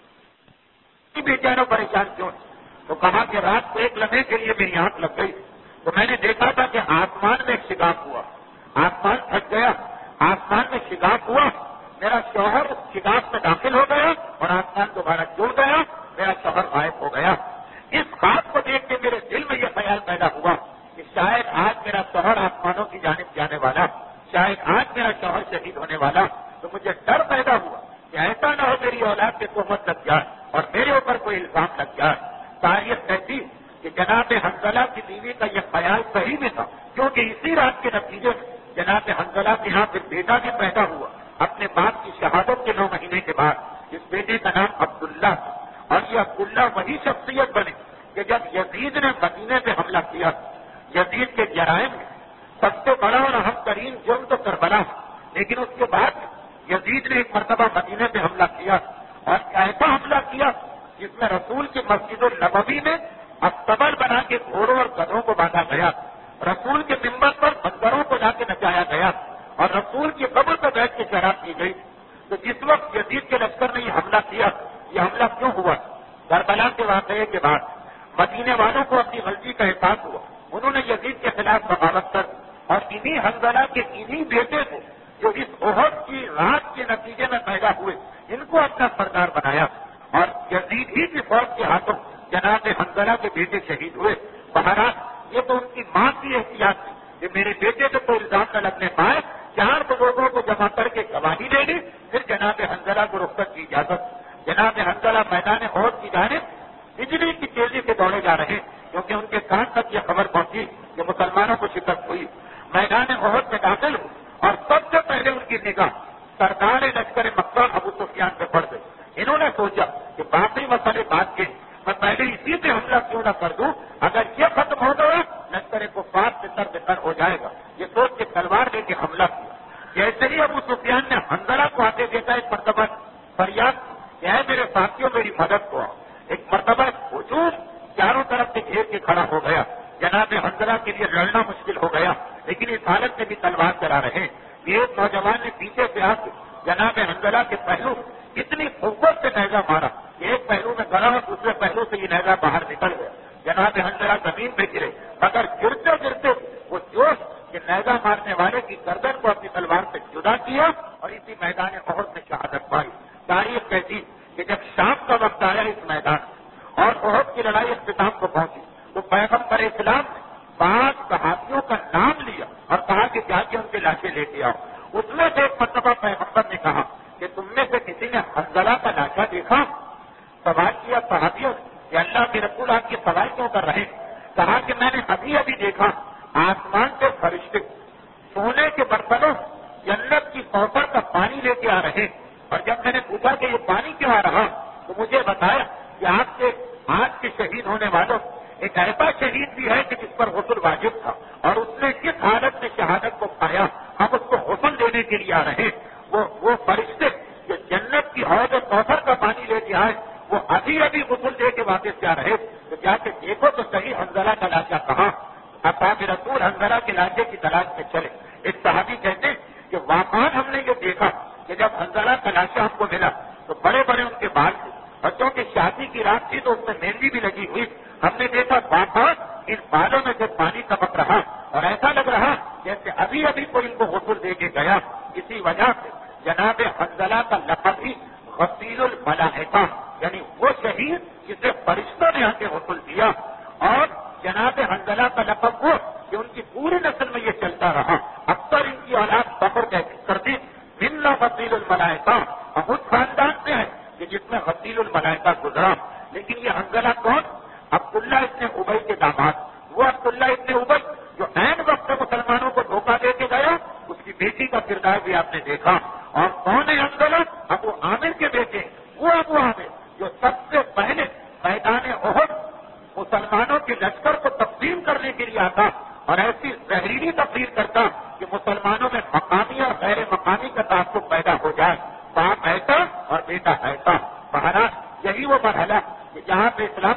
رخصتی، بیچاروں پریشان کیوں؟ تو کہا کہ رات کو ایک لمحے کے لیے میری آنکھ لگ گئی تو میں نے دیکھا تھا کہ آسمان میں ایک شگاف ہوا، آسمان پھٹ گیا، آسمان میں شگاف ہوا، میرا شوہر اس شگاف میں داخل ہو گیا اور آسمان دوبارہ جڑ گیا، میرا شوہر غائب ہو گیا۔ اس خواب کو دیکھ کے میرے دل میں یہ خیال پیدا ہوا کہ شاید آج میرا شوہر آسمانوں کی جانب جانے والا، شاید آج میرا شوہر شہید ہونے والا، تو مجھے ڈر پیدا ہوا کہ ایسا نہ ہو میری اولاد پہ تہمت لگ جائے اور میرے اوپر کوئی الزام لگ جائے۔ تاریخ کہتی کہ جناب حنظلہ کی بیوی کا یہ خیال صحیح میں تھا، کیونکہ اسی رات کے نتیجے میں جناب حنظلہ کے یہاں پھر بیٹا بھی پیدا ہوا اپنے باپ کی شہادت کے نو مہینے کے بعد۔ اس بیٹے کا نام عبداللہ تھا، اور یہ عبداللہ وہی شخصیت بنے کہ جب یزید نے مدینے پہ حملہ کیا، یزید کے جرائم میں سب سے بڑا اور اہم ترین جرم تو کربلا، لیکن اس کے بعد یزید نے ایک مرتبہ مدینے پہ حملہ کیا، اور ایسا حملہ کیا جس میں رسول کی مسجد النبوی میں استبل بنا کے گھوڑوں اور گدھوں کو باندھا گیا، رسول کے ممبر پر بندروں کو جا کے نچایا گیا، اور رسول کی قبر پر بیٹھ کے شراب کی گئی۔ تو جس وقت یزید کے لشکر نے یہ حملہ کیا، یہ حملہ کیوں ہوا؟ کربلا کے واقعے کے بعد مدینے والوں کو اپنی غلطی کا احساس ہوا، انہوں نے یزید کے خلاف بغاوت کر، اور انہی حنظلہ کے انہی بیٹے کو جو اس احد کی رات کے نتیجے میں پیدا ہوئے، ان کو اپنا سردار بنایا، اور یزید ہی کی فوج کے ہاتھوں جناب حنظلہ کے بیٹے شہید ہوئے۔ بہرحال یہ تو ان کی ماں کی احتیاط تھی کہ میرے بیٹے پہ کوئی الزام نہ لگنے پائے، چار بزرگوں کو جمع کر کے گواہی دے دی، پھر جناب حنظلہ کو رخصت کی اجازت۔ جناب حنظلہ میدان احد کی جانب بجلی کی تیزی سے دوڑے جا رہے، کیونکہ ان کے کان تک یہ خبر پہنچی کہ مسلمانوں کو شکست ہوئی۔ میدان احد میں داخل ہوئی اور سب سے پہلے ان کی نگاہ سردار لشکر مکہ ابو سفیان پہ پڑ گئی۔ انہوں نے سوچا کہ باقی مسئلے بات کے میں پہلے اسی پہ حملہ کیوں نہ کر دوں، اگر یہ ختم ہو گیا لشکر کفار سے سر بے سر ہو جائے گا۔ یہ سوچ کے تلوار لے کے حملہ کیا۔ جیسے ہی ابو سفیان نے حنظلہ کو آتے دیکھا، ایک مرتبہ فریاد کہ اے میرے ساتھیوں میری مدد کو آؤ۔ ایک مرتبہ ہجوم چاروں طرف سے گھیر کے کھڑا ہو گیا، جناب حنظلہ کے لیے لڑنا مشکل ہو گیا، لیکن اس حالت میں بھی تلوار چلا رہے۔ ایک نوجوان نے پیچھے سے آ کے جناب حنظلہ کے پہلو اتنی قوت سے نیزہ مارا، ایک پہلو میں گرا اور دوسرے پہلو سے یہ نیزہ باہر نکل گیا۔ جناب حنظلہ زمین پہ گرے، مگر گرتے گرتے وہ جوش کہ نیزہ مارنے والے کی گردن کو اپنی تلوار سے جدا کیا اور اسی میدان احد میں شہادت پائی۔ تاریخ کہتی کہ جب شام کا وقت آیا اس میدان اور احد کی لڑائی اختتام کو پہنچی تو پیغمبر اسلام نے بعض صحابیوں کا نام لیا اور کہا کہ جا کے ان کے لاشیں لے کے آؤ۔ اس میں سے ایک مرتبہ پیغمبر نے کہا کہ تم میں سے کسی نے حنظلہ کا لاشا دیکھا؟ سوال کیا صحابیوں نے کہ اللہ کے رسول آپ کی سوال کیوں کر رہے ہیں؟ کہا کہ میں نے ابھی ابھی دیکھا آسمان سے فرشتے سونے کے برتنوں جنت کی کوثر کا پانی لے کے آ رہے، اور جب میں نے پوچھا کہ یہ پانی کیوں آ رہا تو مجھے بتایا کہ آپ کے آج کے شہید ہونے والوں ایک ایسا شہید بھی ہے کہ جس پر غسل واجب تھا، اور اس نے کس حالت میں شہادت کو پایا، ہم اس کو غسل دینے کے لیے آ رہے۔ وہ وہ فرشتے جو جنت کی حوض کوثر کا پانی لے کے آئے وہ ابھی ابھی غسل دے کے واپس جا رہے، تو جا کے دیکھو تو صحیح حنظلہ کا لاشا کہاں؟ اصحاب رسول حنظلہ کے لاشے کی تلاش میں چلے۔ ایک صحابی کہتے ہیں کہ واقعا ہم نے یہ دیکھا کہ جب حنظلہ کا لاشا ہم کو ملا تو بڑے بڑے ان کے بال تھے، بچوں کی شادی کی رات تھی تو اس میں مہندی بھی لگی ہوئی۔ ہم نے دیکھا واقعا ان بالوں میں سے پانی ٹپک رہا اور ایسا لگ رہا جیسے ابھی ابھی کوئی ان کو غسل دے کے گیا۔ اسی وجہ سے جناب حنظلہ کا لقب ہی غسیل الملائکہ، یعنی وہ شہید جسے فرشتوں نے آ کے غسل دیا، اور جناب حنظلہ کا لقب وہ کہ ان کی پوری نسل میں یہ چلتا رہا۔ اکثر ان کی اولاد فخر کرتی منا غسیل الملائکہ، خود خاندان سے ہے کہ جس میں غسیل الملائکہ گزرا۔ لیکن یہ حنظلہ کون؟ عبداللہ ابن ابی کے داماد، وہ عبداللہ ابن ابی جو عین وقت مسلمانوں کو دھوکہ دے کے گیا، اس کی بیٹی کا کردار بھی آپ نے دیکھا۔ اور کون ہے حنظلہ؟ ابو عامر کے بیٹے، وہ ابو عامر جو سب سے پہلے میدان احد مسلمانوں کے لشکر کو تقسیم کرنے کے لیے آتا اور ایسی زہریلی تقریر کرتا کہ مسلمانوں میں مقامی اور غیر مقامی کا تعصب پیدا ہو جائے، باپ ایسا اور بیٹا ایسا۔ بہرحال یہی وہ مرحلہ کہ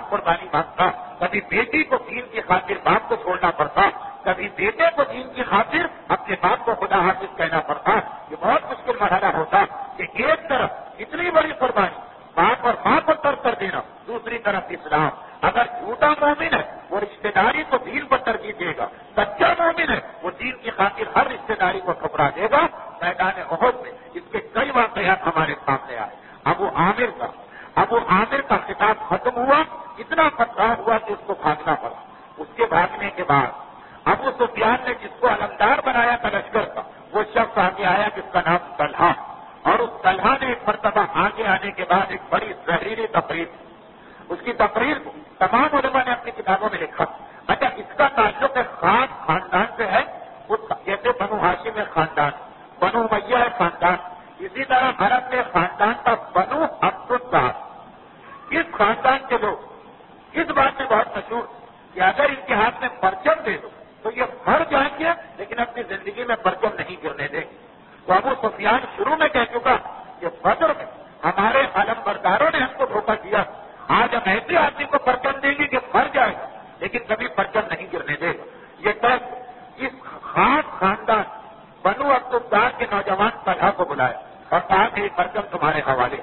باپ قربانی مانگتا، کبھی بیٹی کو دین کی خاطر باپ کو چھوڑنا پڑتا، کبھی بیٹے کو دین کی خاطر اپنے باپ کو خدا حافظ کہنا پڑتا. یہ بہت مشکل مرحلہ ہوتا کہ ایک طرف اتنی بڑی قربانی باپ اور ماں کو ترک کر دینا، دوسری طرف اسلام. اگر جھوٹا مومن ہے وہ رشتے داری کو دین پر ترجیح دے گا، سچا مومن ہے وہ دین کی خاطر ہر رشتے داری کو ٹھکرا دے گا. میدان احد میں اس کے کئی واقعات ہمارے سامنے آئے. ابو عامر کا ابو عامر کا خطاب ختم ہوا، اتنا پتھرا ہوا کہ اس کو بھاگنا پڑا. اس کے بھاگنے کے بعد ابو سفیان نے جس کو علمدار بنایا تھا لشکر کا، وہ شخص آگے آیا جس کا نام طلحہ، اور اس طلحہ نے ایک مرتبہ آگے آنے کے بعد ایک بڑی زہریلی تقریر، اس کی تقریر کو تمام علماء نے اپنی کتابوں میں لکھا. اچھا، اس کا تعلق ایک خاص خاندان سے ہے، جیسے بنو ہاشم ہے خاندان، بنو امیہ ہے خاندان، اسی طرح عرب میں خاندان کا بنو عبد الدار. اس خاندان کے لوگ اس بات میں بہت مشہور کہ اگر ان کے ہاتھ میں پرچم دے دو تو یہ مر جائیں گے لیکن اپنی زندگی میں پرچم نہیں گرنے دیں گے. تو ابو سفیان شروع میں کہہ چکا کہ بدر میں ہمارے علم برداروں نے ہم کو دھوکہ دیا، آج ہم ایسے آدمی کو پرچم دیں گے کہ مر جائے گا لیکن کبھی پرچم نہیں گرنے دے گا. یہ ٹیکس اس خاص خاندان بنو عبد الدار کے نوجوان طلحہ کو بلایا اور کہا کہ یہ پرچم تمہارے حوالے.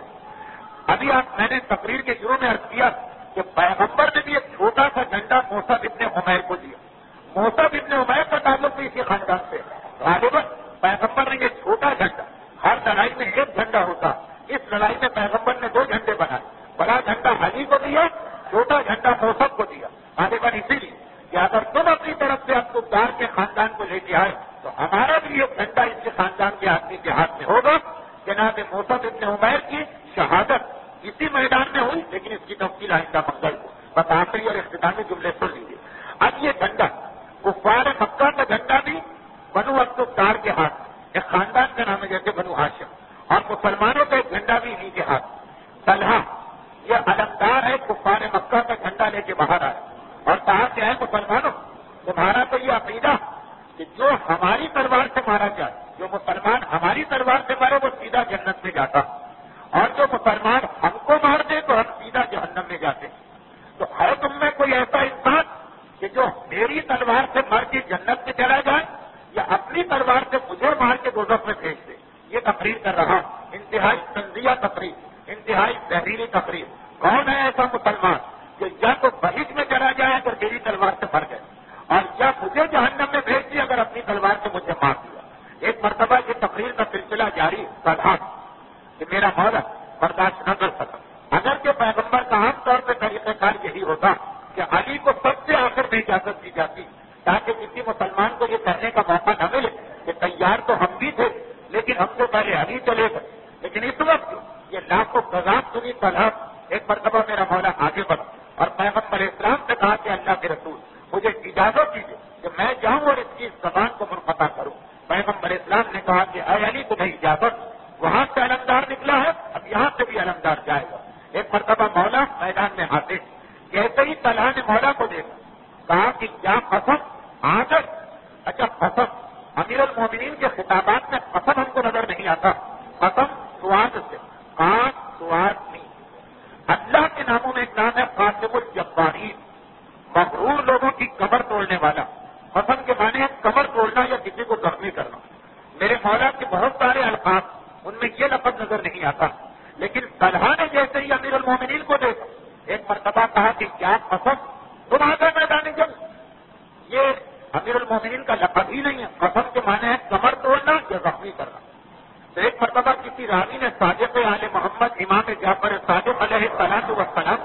ابھی آپ میں نے تقریر کے شروع میں عرض کیا کہ پیغمبر نے بھی ایک چھوٹا سا جھنڈا موسیٰ ابن عمیر کو دیا. موسیٰ ابن عمیر کا تعلق بھی اسی خاندان سے غالباً پیغمبر نے یہ چھوٹا جھنڈا، ہر لڑائی میں ایک جھنڈا ہوتا، اس لڑائی میں پیغمبر نے دو جھنڈے بنائے، بڑا جھنڈا علی کو دیا، چھوٹا جھنڈا موسیٰ کو دیا. غالباً اسی لیے کہ اگر تم اپنی طرف سے عبد الدار کے خاندان کو لے کے آئے تو ہمارا بھی یہ جھنڈا اس کے خاندان کے آدمی کے ہاتھ میں ہوگا. جناب موسیٰ ابن عمیر کی شہادت اسی میدان میں ہوئی، لیکن اس کی تفصیل آئندہ منگل کو. بس آخری اور اختتامی جملے سن لیجیے. اب یہ جھنڈا کفار مکہ کا جھنڈا بھی بنو عبد الدار کے ہاتھ، ایک خاندان کا نام ہے جیسے بنو ہاشم، اور مسلمانوں کا ایک جھنڈا بھی انہیں کے ہاتھ. طلحہ یہ علمدار ہے، کفار مکہ کا جھنڈا لے کے باہر آئے اور کہا کہ ہے مسلمانوں، تمہارا تو یہ عقیدہ کہ جو ہماری تلوار سے مارا جائے، جو مسلمان ہماری تلوار سے مارے وہ سیدھا جنت میں جاتا، اور جو مسلمان ہم کو مار دے تو ہم سیدھا جہنم میں جاتے. تو ہے تم میں کوئی ایسا انسان کہ جو میری تلوار سے مار کے جنت میں چلا جائے یا اپنی تلوار سے مجھے مار کے دوزخ میں بھیج دے؟ یہ تقریر کر رہا، انتہائی تنزیہ تقریر، انتہائی زہریلی تقریر. کون ہے ایسا مسلمان کہ یا تو بہش میں چلا جائے اگر میری تلوار سے مر گئے، اور یا مجھے جہنم میں بھیج دیا اگر اپنی تلوار سے مجھے مار دیا؟ ایک مرتبہ یہ تقریر کا سلسلہ جاری تھا کہ میرا مولا برداشت نہ کر سکا. اگر کہ پیغمبر کا عام طور پہ طریقہ کار یہی ہوتا کہ علی کو سب سے آخر میں اجازت دی جاتی تاکہ کسی مسلمان کو یہ کرنے کا موقع نہ ملے کہ تیار تو ہم بھی تھے لیکن ہم سے پہلے علی چلے گئے. لیکن اس وقت یہ لاکھوں گزاب سنی طلحہ ایک مرتبہ میرا مولا آگے بڑھا اور پیغمبر اسلام سے کہا کہ اللہ کے رسول مجھے اجازت دیجیے کہ میں جاؤں اور اس کی زبان کو منقطع کروں. پیغمبر اسلام نے کہا کہ اے علی تمہیں اجازت، وہاں سے علمدار نکلا ہے، اب یہاں سے بھی علمدار جائے گا. ایک مرتبہ مولا میدان میں آتے، جیسے ہی طلحہ نے مولا کو دیکھا کہا کہ کیا قسم آدر. اچھا قسم امیر المومنین کے خطابات میں قسم ہم کو نظر نہیں آتا. قسم سواد سے، کان سواد نہیں. اللہ کے ناموں میں ایک نام ہے قاسم الجبارین، مغرور لوگوں کی کمر توڑنے والا. قسم کے معنی ہے کمر توڑنا یا کسی کو زخمی کرنا. میرے مولا کے بہت سارے الفاظ ان میں یہ لفظ نظر نہیں آتا، لیکن طلحہ نے جیسے ہی امیر المومنین کو دیکھا ایک مرتبہ کہا کہ کیا قسم تم آ گئے میدان جنگ. یہ امیر المومنین کا لفظ ہی نہیں ہے. قسم کے معنی ہے کمر توڑنا یا زخمی کرنا. تو ایک مرتبہ کسی راوی نے صادق آل محمد امام جعفر صادق علیہ السلام والسلام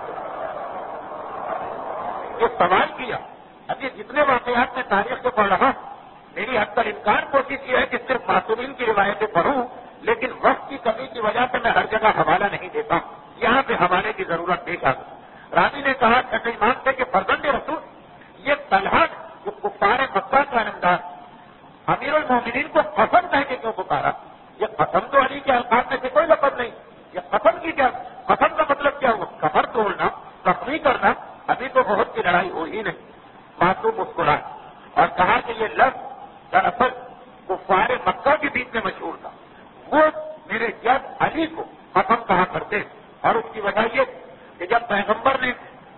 یہ سوال کیا. اب یہ جتنے واقعات میں تاریخ سے پڑھ رہا میری حد تک امکان کوشش یہ ہے کہ صرف معصومین کی روایتیں پڑھوں، لیکن وقت کی کمی کی وجہ سے میں ہر جگہ حوالہ نہیں دیتا. یہاں پہ حوالے کی ضرورت پیش آ گئی. راوی نے کہا کہ ایمان سے کہ فرزند رسول یہ طلحہ جو کفار مکہ کا علمدار امیر المومنین کو قسم کہہ کے کیوں پکارا؟ یہ قسم تو علی کے الفاظ میں سے کوئی لفظ نہیں. یہ قسم کی کیا قسم کا مطلب کیا ہوا؟ کمر توڑنا، زخمی کرنا. ابھی تو بہت کی لڑائی ہوئی نہیں. معصوم مسکرائے اور کہا کہ یہ لفظ دراصل کفار مکہ کے بیچ میں مشہور تھا. وہ میرے جد علی کو قسم کہا کرتے اور اس کی وجہ یہ کہ جب پیغمبر نے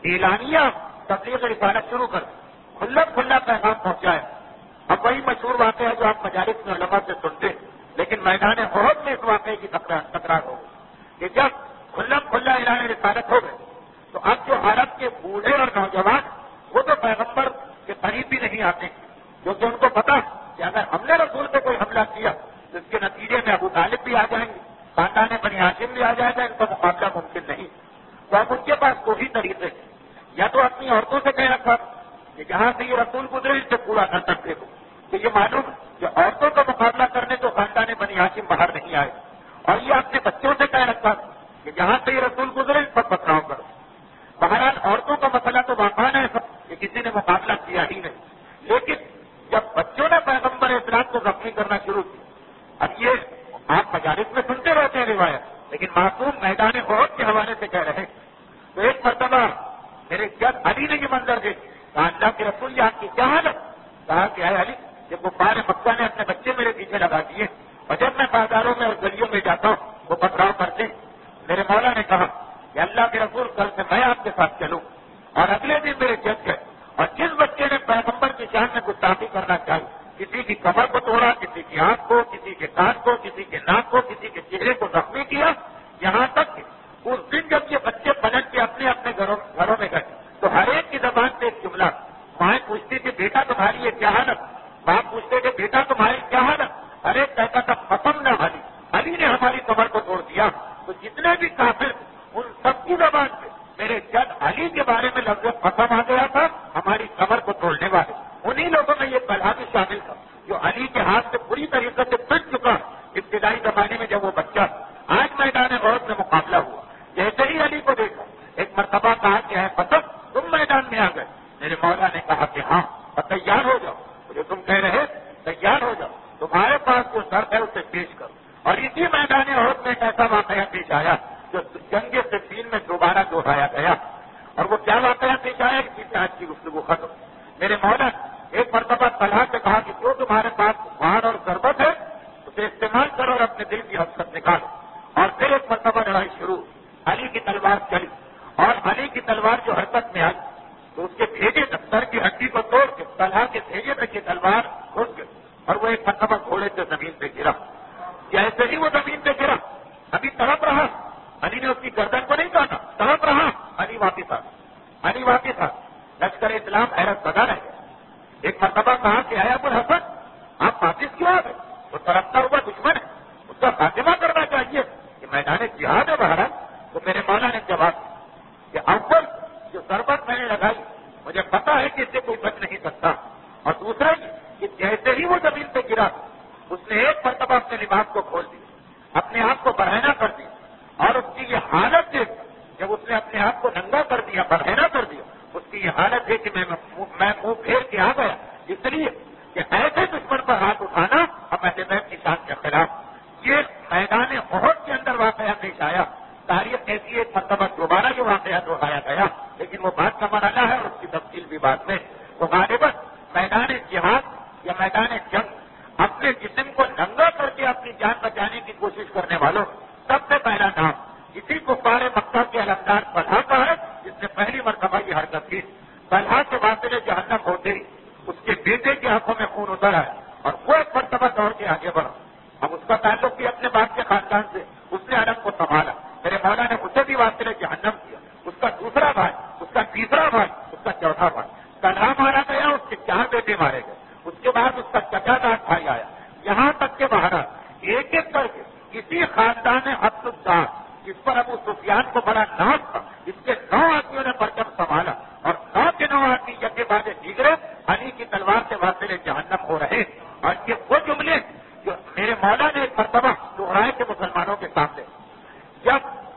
اعلانیہ تبلیغ رسالت شروع کر کھلا کھلا پیغام پہنچایا. اب وہی مشہور واقعہ ہے جو آپ مجالس میں علماء سے سنتے ہیں، لیکن میدان احد میں اس واقعے کی تکرار ہو کہ جب کھلا کھلا اعلان رسالت ہو گئے تو اب جو عرب کے بوڑھے اور نوجوان وہ تو پیغمبر کے قریب بھی نہیں آتے، کیونکہ ان کو پتا کہ اگر ہم نے رسول پہ کوئی حملہ کیا تو اس کے نتیجے میں ابو طالب بھی آ جائیں گے، خاندان بنی ہاشم بھی آ جائے گا، ان کا مقابلہ ممکن نہیں. تو اب ان کے پاس دو ہی طریقے ہیں، یا تو اپنی عورتوں سے کہہ رکھا کہ جہاں سے یہ رسول گزرے اس سے پورا کر سکتے ہو، تو یہ معلوم کہ عورتوں کا مقابلہ کرنے تو خاندان بنی ہاشم باہر نہیں آئے، اور یہ اپنے بچوں سے کہہ رکھا کہ جہاں سے یہ رسول گزرے اس پر پکڑاؤ کرو. بہرحال عورتوں کا مسئلہ تو واقعہ ہے کہ کسی نے مقابلہ کیا ہی نہیں، لیکن جب بچوں نے پیغمبر اسلام کو زخمی کرنا شروع کیا، اب یہ آپ مجالس میں سنتے رہتے ہیں روایت، لیکن معصوم میدان احد کے حوالے سے کہہ رہے ہیں. تو ایک مرتبہ میرے جب علی نے یہ منظر دیکھ کہا اللہ کے رسول یہ آپ کی کیا حالت؟ کہا کہ اے علی جب غبار مکہ نے اپنے بچے میرے پیچھے لگا دیے اور جب میں بازاروں میں اور گلیوں میں جاتا ہوں وہ پکڑاؤ کرتے. میرے مولا نے کہا کہ اللہ کے رسول کل سے میں آپ کے ساتھ چلوں، اور اگلے دن میرے جج گئے اور جس بچے نے پیغمبر کی شان میں گستاخی کرنا چاہی، کسی کی کمر کو توڑا، کسی کی آنکھ کو، کسی کے کان کو، کسی کے ناک کو، کسی کے چہرے کو زخمی کیا، یہاں تک کہ اس دن جب یہ بچے پلٹ کے اپنے اپنے گھروں گھروں میں گئے تو ہر ایک کی زبان سے ایک جملہ، مائیں پوچھتی کہ بیٹا تمہاری یہ کیا حالت، باپ پوچھتے کہ بیٹا تمہاری کیا حالت، ہر ایک کہتا تھا قسم نہ علی، علی نے ہماری کمر کو توڑ دیا. تو جتنے بھی کافر ان سب کی زبان سے میرے جد علی کے بارے میں لفظ قسم آ گیا تھا، ہماری کمر کو توڑنے والے. انہی لوگوں میں یہ طلحہ بھی شامل تھا جو علی کے ہاتھ سے پوری طریقے سے پٹ چکا ابتدائی زمانے میں جب وہ بچہ. آج میدان عہد میں مقابلہ ہوا، جیسے ہی علی کو دیکھا ایک مرتبہ کہا کہ ہے قسم تم میدان میں آ گئے. میرے مولا نے کہا کہ ہاں، اور تیار ہو جاؤ، جو تم کہہ رہے تیار ہو جاؤ، تمہارے پاس جو شرط ہے اسے پیش کرو. اور اسی میدان عہد میں ایک ایسا واقعہ پیش آیا جو جنگ صفین میں دوبارہ دہرایا گیا. اور وہ کیا واقعہ پیش آیا اسی سے آج کی گفتگو ختم. میرے مولا ایک مرتبہ طلحہ سے کہا کہ جو تمہارے پاس وار اور ضربت ہے اسے استعمال کرو اور اپنے دل کی حسرت نکالو. اور پھر ایک مرتبہ لڑائی شروع، علی کی تلوار چلی اور علی کی تلوار جو حرکت میں آئی تو اس کے بھیجے دفتر کی ہڈی کو توڑ کے طلحہ کے بھیجے تک کی تلوار گھس گئی اور وہ ایک مرتبہ گھوڑے سے زمین پہ گرا. جیسے ہی وہ زمین پہ گرا ابھی تڑپ رہا، علی نے اس کی گردن کو نہیں کاٹا، تڑپ رہا، علی واپس آ علی واپس آ لشکر اسلام حیرت زدہ رہ گیا. ایک مرتبہ کہا کہ اے ابو الحسن آپ واپس کیوں آ گئے؟ وہ تڑپتا ہوا دشمن ہے، اس کا خاتمہ کرنا چاہیے کہ میدان جہاد ہے باہر. تو میرے مولا نے جواب دیا کہ اول جو ضربت میں نے لگائی مجھے پتا ہے کہ اس سے کوئی بچ نہیں سکتا، اور دوسرا یہ کہ جیسے ہی وہ زمین پہ گرا اس نے ایک مرتبہ اپنے لباس کو کھول دیا، اپنے آپ کو برہنہ کر دیا، اور اس کی یہ حالت دیکھ جب اس نے اپنے آپ کو ننگا کر دیا، برہنہ کر دیا، اس کی یہ حالت دیکھ کہ میں منہ پھیر کے آ گیا، اس لیے کہ ایسے دشمن پر ہاتھ اٹھانا ہم اہل بیت کی شان کے خلاف. یہ میدان احد کے اندر واقعہ پیش آیا. تاریخ ایسی ایک مرتبہ دوبارہ جو واقعہ دہرایا گیا، لیکن وہ بات کا مرحلہ ہے اور اس کی تفصیل بھی بات میں. تو غالباً میدان جہاد یا میدان جنگ اپنے جسم کو ننگا کر کے اپنی جان بچانے کی کوشش کرنے والوں سب سے پہلا نام اسی کفار مکہ کے علمدار طلحہ کا ہے جس نے پہلی مرتبہ یہ حرکت کی. طلحہ کے واسطے جہنم ہوتے ہی اس کے بیٹے کی آنکھوں میں خون اتر آیا اور وہ ایک مرتبہ دوڑ کے آگے بڑھا. اب اس کا تعلق بھی اپنے باپ کے خاندان سے، اس نے عرب کو سنبھالا. میرے مولا نے اسے بھی واسطے جہنم کیا، اس کا دوسرا بھائی، اس کا تیسرا بھائی، اس کا چوتھا بھائی. طلحہ مارا گیا، اس کے چار بیٹے مارے گئے، اس کے بعد اس کا چچا دار بھائی آیا، یہاں تک کہ باہر ایک ایک کر کے کسی خاندان عبد الدار جس پر ابو سفیان کو بڑا ناز تھا، اس کے نو آدمیوں نے پرچم سنبھالا اور نو کے نو آدمی یکے بعد دیگرے علی کی تلوار سے واسطے جہنم ہو رہے. اور یہ وہ جملے جو میرے مولا نے ایک مرتبہ دہرائے کے مسلمانوں کے سامنے جب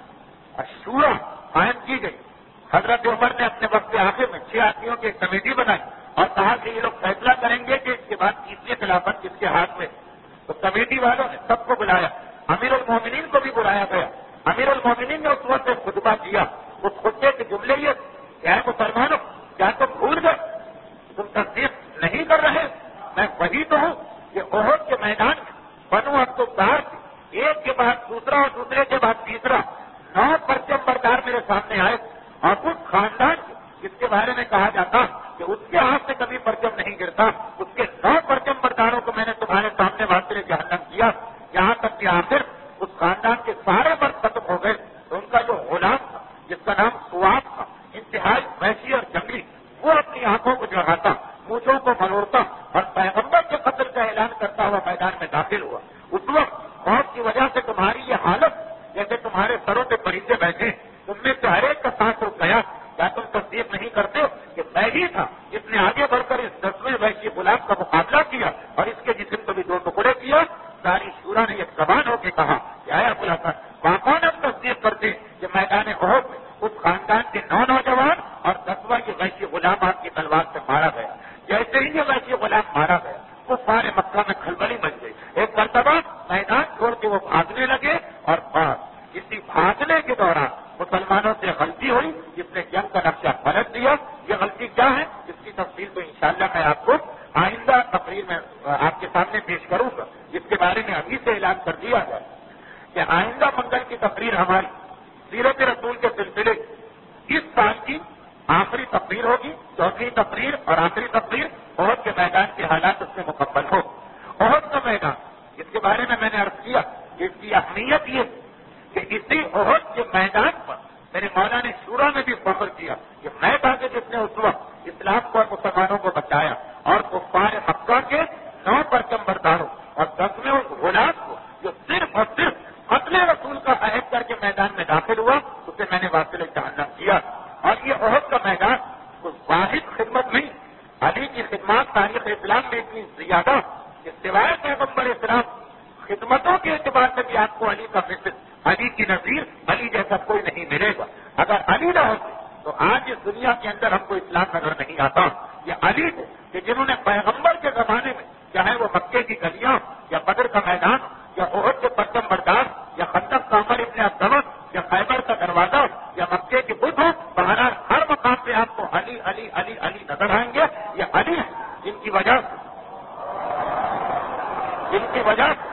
شورا قائم کی گئی، حضرت عمر نے اپنے وقت آخر میں چھ آدمیوں کی ایک کمیٹی بنائی اور کہا کہ یہ لوگ فیصلہ کریں گے کہ اس کے بعد تیسری خلافت کس کے ہاتھ میں. تو کمیٹی والوں نے سب کو بلایا، امیر المومنین کو بھی بلایا گیا. امیر المومنین نے اس وقت ایک خطبہ دیا. اس خطبے کے جملے یہ کیا مسلمانوں کیا تم بھول گئے، تم تصدیق نہیں کر رہے، میں وہی تو ہوں کہ احد کے میدان میں بنو عبد الدار سے ایک کے بعد دوسرا اور دوسرے کے بعد تیسرا نو پرچم بردار میرے سامنے آئے اور اس خاندان کے جس کے بارے میں کہا جاتا کہ اس کے ہاتھ سے کبھی پرچم نہیں گرتا، اس کے نو پرچم برداروں کو میں نے تمہارے سامنے واصل جہنم کیا، یہاں تک کہ آخر اس خاندان کے سارے مرد ختم ہو گئے تو ان کا جو غلام تھا جس کا نام سواب تھا، انتہائی وحشی اور جنگلی، وہ اپنی آنکھوں کو جڑاتا، مونچھوں کو مروڑتا اور پیغمبر کے قتل کا اعلان کرتا ہوا میدان میں داخل ہوا۔ اس وقت موت کی وجہ سے تمہاری یہ حالت جیسے تمہارے سروں پہ پرندے بیٹھے، تم میں سے ہر ایک کا سانس رک گیا۔ کیا تم تصدیق نہیں کرتے کہ میں ہی تھا جس نے آگے بڑھ کر اس دسویں وحشی غلام کا مقابلہ کیا اور اس کے جسم کو بھی دو ٹکڑے کیا؟ ساری شورا نے ایک زبان ہو کے کہا کہ آیا بلا کر وہاں کون ہم تصدیق کرتے کہ میدان احد میں اس خاندان کے نو نوجوان اور دسواں یہ وحشی غلام آپ کی تلوار سے مارا گیا۔ جیسے ہی یہ وحشی غلام مارا گیا وہ سارے مکہ میں کھلبلی مچ گئی۔ ایک مرتبہ میدان چھوڑ کے وہ بھاگنے لگے اور بعد اسی بھاگنے کے دوران مسلمانوں سے غلطی ہوئی جس نے جنگ کا نقشہ پلٹ دیا۔ یہ غلطی کیا ہے اس کی تفصیل تو انشاءاللہ میں آپ کو آئندہ تقریر میں آپ کے سامنے پیش کروں گا، جس کے بارے میں ابھی سے اعلان کر دیا جائے کہ آئندہ منگل کی تقریر ہماری سیرت رسول کے سلسلے اس سال کی آخری تقریر ہوگی، چوتھی تقریر اور آخری تقریر احد کے میدان کے حالات اس میں مکمل ہو۔ احد کا میدان اس کے بارے میں میں نے عرض کیا کہ اس کی اہمیت یہ کہ اسی احد کے میدان پر میرے مولا نے شورا میں بھی فخر کیا کہ میں تھا کہ جس نے اس وقت اسلام کو اور مسلمانوں کو بچایا اور کفار مکہ کے نو پرچم برداروں اور دسویں اس غلام کو جو صرف اور صرف قتل رسول کا عہد کر کے میدان میں داخل ہوا اسے میں نے واصل جہنم کیا۔ اور یہ احد کا میدان کوئی واحد خدمت نہیں، علی کی خدمات تاریخ اسلام میں اتنی زیادہ کہ سوائے پیغمبر اسلام خدمتوں کے اعتبار سے بھی آپ کو علی کا فکر، علی کی نظیر، علی جیسا کوئی نہیں ملے گا۔ اگر علی نہ ہوتے تو آج اس دنیا کے اندر ہم کو اسلام نظر نہیں آتا۔ یہ علی تھے کہ جنہوں نے پیغمبر کے زمانے میں چاہے وہ مکے کی گلیاں یا بدر کا میدان یا احد کے پرچم بردار یا خندق کا عمر ابن عبدالمت یا خیبر کا دروازہ یا مکے کے بت ہو، بہرحال ہر مقام پہ آپ کو علی علی علی علی نظر آئیں گے۔ یہ علی ہے جن کی وجہ سے جن کی وجہ سے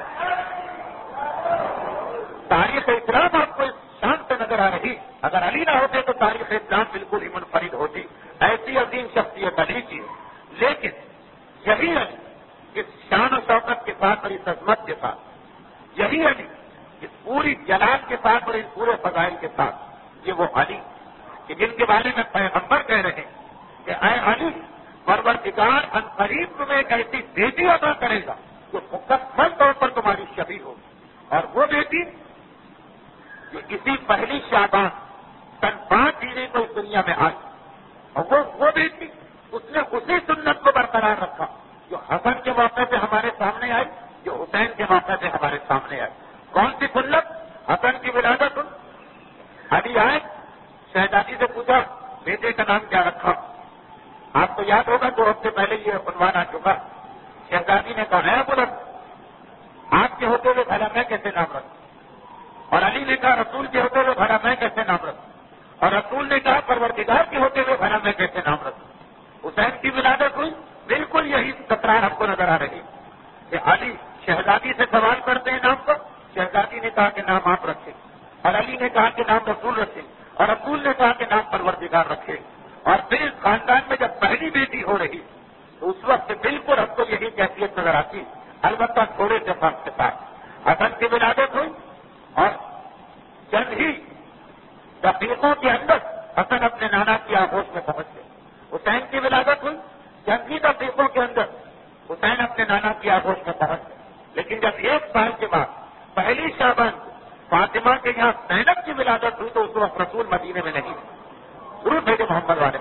تاریخ اسلام آپ کو اس شان سے نظر آ رہی۔ اگر علی نہ ہوتے تو تاریخ اسلام بالکل ہی منفرد ہوتی۔ ایسی عظیم شخصیت علی کی، لیکن یہی علی اس شان و شوکت کے ساتھ اور اس عظمت کے ساتھ، یہی علی اس پوری جلال کے ساتھ اور اس پورے فضائل کے ساتھ، یہ وہ علی کہ جن کے بارے میں پیغمبر کہہ رہے ہیں کہ اے علی پروردگار ان قریب تمہیں ایک ایسی بیٹی عطا کرے گا جو مکمل طور پر تمہاری شبیہ ہوگی، اور وہ بیٹی جو اسی پہلی شعبان سن پانچ ہجری کو اس دنیا میں آئی، اور وہ وہ بیٹی اس نے اسی سنت کو برقرار رکھا جو حسن کے موقع پہ ہمارے سامنے آئی، جو حسین کے موقع پہ ہمارے سامنے آئی۔ کون سی سنت؟ حسن کی ولادت۔ علی آئے، شہزادی سے پوچھا بیٹے کا نام کیا رکھا؟ آپ کو یاد ہوگا دو ہفتے پہلے یہ عنوان آ چکا۔ شہزادی نے کہا ہے بلند، آپ کے ہوتے ہوئے بھلا میں کیسے نام رکھوں؟ اور علی نے کہا رسول کے ہوتے ہوئے بھلا میں کیسے نام رکھوں؟ اور رسول نے کہا پروردگار کے ہوتے ہوئے بھلا میں کیسے نام رکھوں؟ حسین کی ولادت ہوئی، بالکل یہی تکرار ہم کو نظر آ رہی کہ علی شہزادی سے سوال کرتے ہیں نام پر، شہزادی نے کہا کہ نام آپ رکھیں، اور علی نے کہا کہ نام رسول رکھیں، اور رسول نے کہا کہ نام پروردگار رکھے۔ اور پھر اس خاندان میں جب پہلی بیٹی ہو رہی تو اس وقت بالکل ہم کو یہی کیفیت نظر آتی، البتہ تھوڑے سے فرق کے ساتھ۔ حسن کی ولادت ہوئی اور چند ہی دقیقوں کے اندر حسن اپنے نانا کی آغوش میں پہنچ گئے۔ حسین کی ولادت ہوئی، چند ہی دقیقوں کے اندر حسین اپنے نانا کی آغوش میں پہنچ گئے۔ لیکن جب ایک سال کے بعد پہلی شعبان فاطمہ کے یہاں زینب کی ولادت ہوئی تو اس وقت رسول مدینے میں نہیں تھے۔ درود بھیجو محمد والے۔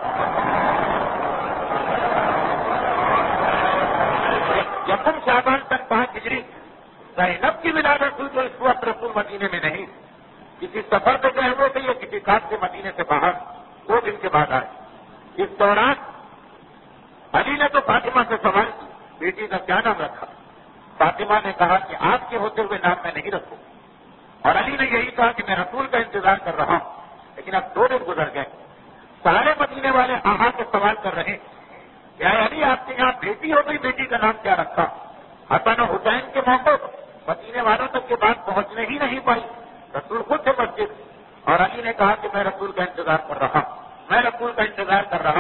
یکم شعبان سن پانچ ہجری زینب کی ولادت ہوئی تو اس وقت رسول مدینے میں نہیں، کسی سفر پہ گئے ہوئے تھے یا کسی کام سے مدینے سے باہر، دو دن کے بعد آئے۔ اس دوران علی نے تو فاطمہ سے سوال کی بیٹی کا کیا نام رکھا؟ فاطمہ نے کہا کہ آپ کے ہوتے ہوئے نام میں نہیں رکھوں، اور علی نے یہی کہا کہ میں رسول کا انتظار کر رہا ہوں۔ لیکن اب دو دن گزر گئے، سارے مدینے والے آہا کے سوال کر رہے کہ اے علی آپ کے یہاں بیٹی ہو گئی، بیٹی کا نام کیا رکھا؟ حسن و حسین کے موقع پر مدینے والوں تک کے بات پہنچنے ہی نہیں پائی، رسول خود سے مسجد، اور علی نے کہا کہ میں رسول کا انتظار کر رہا ہوں، میں رسول کا انتظار کر رہا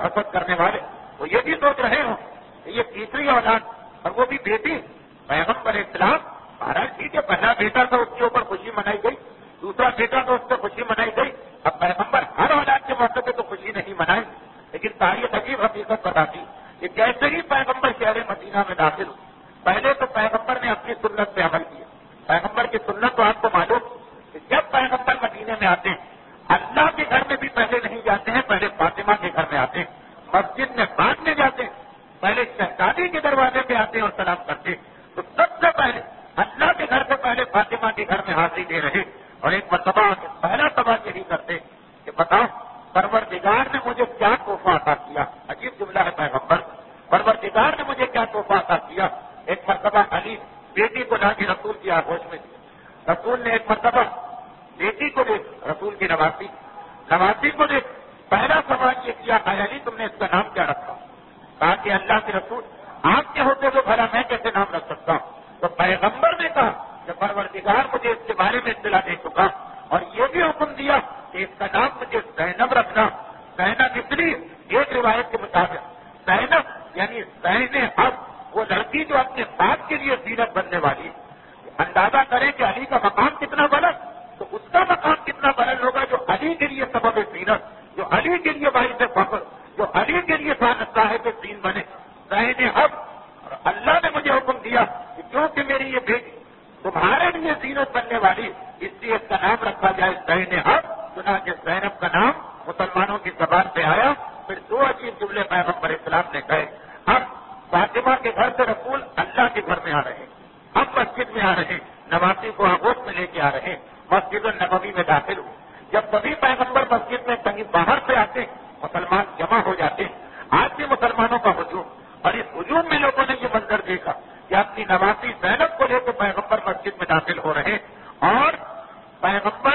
حسد کرنے والے وہ یہ بھی سوچ رہے ہوں کہ یہ تیسری اولاد اور وہ بھی بیٹی پیغمبر اسلام، مہاراج ٹھیک ہے پہلا بیٹا تھا اس کے اوپر خوشی منائی گئی، دوسرا بیٹا تو اس سے خوشی منائی گئی، اب پیغمبر ہر اولاد کے موقع پہ تو خوشی نہیں منائی، لیکن تاریخ عجیب حقیقت بتاتی کہ جیسے ہی پیغمبر شہر مدینہ میں داخل ہو، پہلے تو پیغمبر نے اپنی سنت پہ عمل کیا۔ پیغمبر کی سنت تو آپ کو معلوم کہ جب پیغمبر مدینے میں آتے ہیں اللہ کے گھر میں بھی پہلے نہیں جاتے ہیں، پہلے فاطمہ کے گھر میں آتے ہیں، مسجد میں بعد میں جاتے ہیں، پہلے شہزادی کے دروازے پہ آتے ہیں اور سلام کرتے ہیں۔ تو سب سے پہلے اللہ کے گھر سے پہلے فاطمہ کے گھر میں حاضری دے رہے اور ایک مرتبہ پہلا سوال یہی کرتے کہ بتاؤ پروردگار نے مجھے کیا تحفہ عطا کیا؟ عجیب جملہ ہے پیغمبر، پروردگار نے مجھے کیا تحفہ عطا کیا؟ ایک مرتبہ علی بیٹی کو لا کے رسول کی آغوش میں دی، رسول نے ایک مرتبہ بیٹی کو دیکھ، رسول کی نواسی نواسی کو دیکھ، پہلا سوال یہ کیا اے علی تم نے اس کا نام کیا رکھا؟ کہا کہ اللہ کے رسول آپ کے ہوتے تو بھلا میں کیسے نام رکھ سکتا ہوں؟ تو پیغمبر نے کہا کہ پروردگار مجھے اس کے بارے میں اطلاع دے چکا اور یہ بھی حکم دیا کہ اس کا نام مجھے زینب رکھنا۔ زینب اس لیے ایک روایت کے مطابق زینب یعنی زین اب وہ لڑکی جو اپنے باپ کے لیے زینت بننے والی ہے۔ اندازہ کریں کہ علی کا مقام کتنا بلند، تو اس کا مقام کتنا بلند ہوگا جو علی کے لیے سبب زینت، جو علی کے لیے باعث فخر، جو علی کے لیے صاحب دین بنے۔ زین اب اور اللہ نے مجھے حکم دیا کہ کیونکہ میری یہ بیٹی تمہارے لیے زینت بننے والی، اس لیے اس کا نام رکھا جائے زین اب۔ چنانچہ زینب کا نام مسلمانوں کی زبان پہ آیا۔ پھر دو عجیب جملے پیغمبر اسلام نے کہے، اب فاطمہ کے گھر سے رسول اللہ کے گھر میں آ رہے ہیں، اب مسجد میں آ رہے ہیں، نواسی کو آغوش میں لے کے آ رہے ہیں، مسجد النبوی میں داخل ہو۔ جب کبھی پیغمبر مسجد میں کہیں باہر سے آتے ہیں مسلمان جمع ہو جاتے ہیں۔ آج بھی مسلمانوں کا ہجوم، اور اس ہجوم میں لوگوں نے یہ منظر دیکھا کہ اپنی نواسی زینب کو لے کے پیغمبر مسجد میں داخل ہو رہے ہیں اور پیغمبر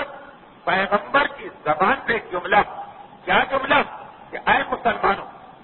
پیغمبر کی زبان پہ ایک جملہ، کیا جملہ کہ اے مسلمانوں،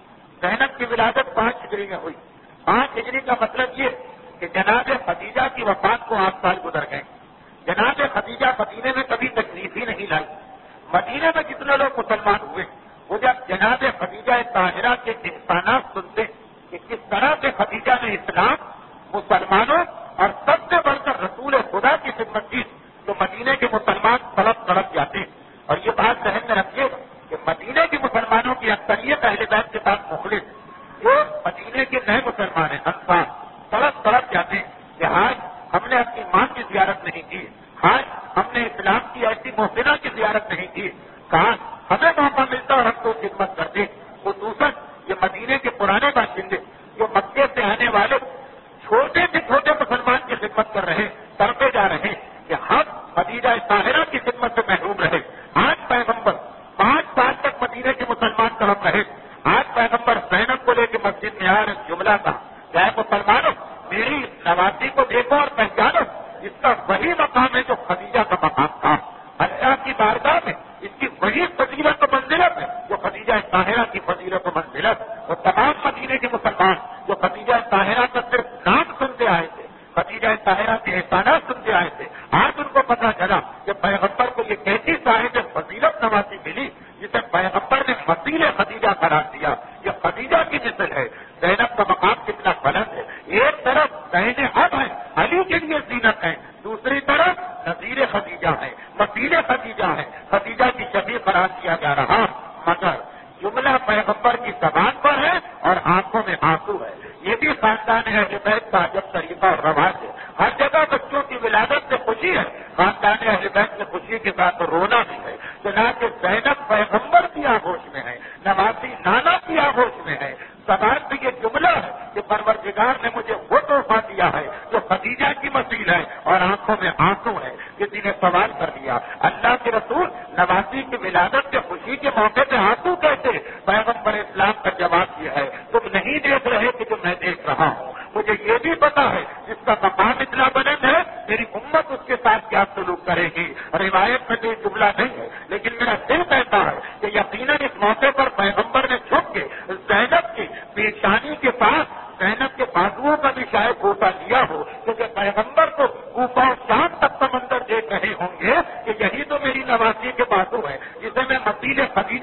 زینب کی ولادت پانچ ہجری میں ہوئی۔ پانچ ہجری کا مطلب یہ کہ جناب خدیجہ کی وفات کو آٹھ سال گزر گئے۔ جناب خدیجہ مدینے میں کبھی تشریف ہی نہیں لائی۔ مدینے میں جتنے لوگ مسلمان ہوئے وہ جب جناب خدیجہ طاہرہ کے احسانات سنتے کہ کس طرح سے خدیجہ نے اسلام، مسلمانوں اور سب سے بڑھ کر رسول خدا کی خدمت کی، تو مدینے کے مسلمان تڑپ تڑپ جاتے ہیں۔ اور یہ بات ذہن میں رکھیے کہ مدینے کے مسلمانوں کی اکثریت اہل بیت کے ساتھ مخلص، جو مدینے کے نئے مسلمان ہیں انصار، تڑپ تڑپ جاتے ہیں کہ آج ہم نے اپنی ماں کی زیارت نہیں کی، آج ہم نے اسلام کی ایسی محسنہ کی زیارت نہیں کی، کہاں ہمیں موقع ملتا اور ہم کو خدمت کرتے۔ خصوصاً یہ مدینے کے پرانے باشندے جو مکے سے آنے والے چھوٹے سے چھوٹے مسلمان کی خدمت کر رہے، تڑپے جا رہے ہیں کہ ہم خدیجہ طاہرہ کی خدمت سے محروم رہے۔ آج پیغمبر پانچ سال تک مدینے کے مسلمان تڑپ رہے، آج پیغمبر زینب کو لے کے مسجد میں آ رہے، جملہ تھا کہ اے مسلمانوں میری نواسی کو دیکھو اور پہچانو، اس کا وہی مقام ہے جو خدیجہ کا مقام تھا۔ اللہ کی بارگاہ میں اس کی وہی فضیلت و منزلت ہے جو خدیجہ طاہرہ کی فضیلت و منزلت۔ اور تمام مدینے کے مسلمان جو خدیجہ طاہرہ کا صرف نام سنتے آئے تھے، خدیجہ طاہرہ کے احسانات سنتے آئے تھے، آج ان کو پتہ چلا کہ پیغمبر کو یہ کیسی صاحب فضیلت نوازی ملی جسے پیغمبر نے وسیلے خدیجہ قرار دیا۔ یہ خدیجہ کی مثل ہے۔ زینب کا مقام کتنا بلند ہے، ایک طرف زین اب ہے، علی کے لیے زینت ہے، دوسری طرف نظیر خدیجہ ہے، وسیلے خدیجہ ہے، خدیجہ کی شبیہ قرار دیا جا رہا، مگر جملہ پیغمبر کی زبان پر ہے اور آنکھوں میں آنسو ہے۔ یہ بھی خاندان اہل بیت کا عجب طریقہ اور رواج ہے۔ ہر جگہ بچوں کی ولادت سے خوشی ہے، خاندان اہل بیت میں خوشی کے ساتھ رونا بھی ہے۔ چنانچہ زینب پیغمبر کی آغوش میں ہے، نواسی نانا کی آغوش میں ہے۔ زبان پہ یہ جملہ ہے کہ پروردگار نے مجھے وہ تحفہ دیا ہے جو خدیجہ کی مثیل ہے، اور آنکھوں میں آنسو ہے۔ کسی نے سوال کر دیا اللہ کے رسول نواسی کی ولادت کے خوشی کے موقع پہ آنسو کیسے؟ پیغمبر اسلام کا جواب یہ ہے تم نہیں دیکھ رہے کہ جو میں دیکھ رہا ہوں۔ مجھے یہ بھی پتا ہے جس کا مقام اتنا بلند ہے میری امت اس کے ساتھ کیا سلوک کرے گی۔ روایت میں تو یہ جملہ نہیں ہے، لیکن میرا دل کہتا ہے کہ یقیناً اس موقع پر پیغمبر نے چھپ کے زینب کی پیشانی کے پاس زینب کے بازوؤں کا بھی شاید گوٹا لیا ہو، کیونکہ پیغمبر کو کوفہ و شام تک کا منظر دیکھ رہے ہوں گے کہ یہی تو میری نواسی کے بازو ہے جسے میں مسیل خدیجہ قرار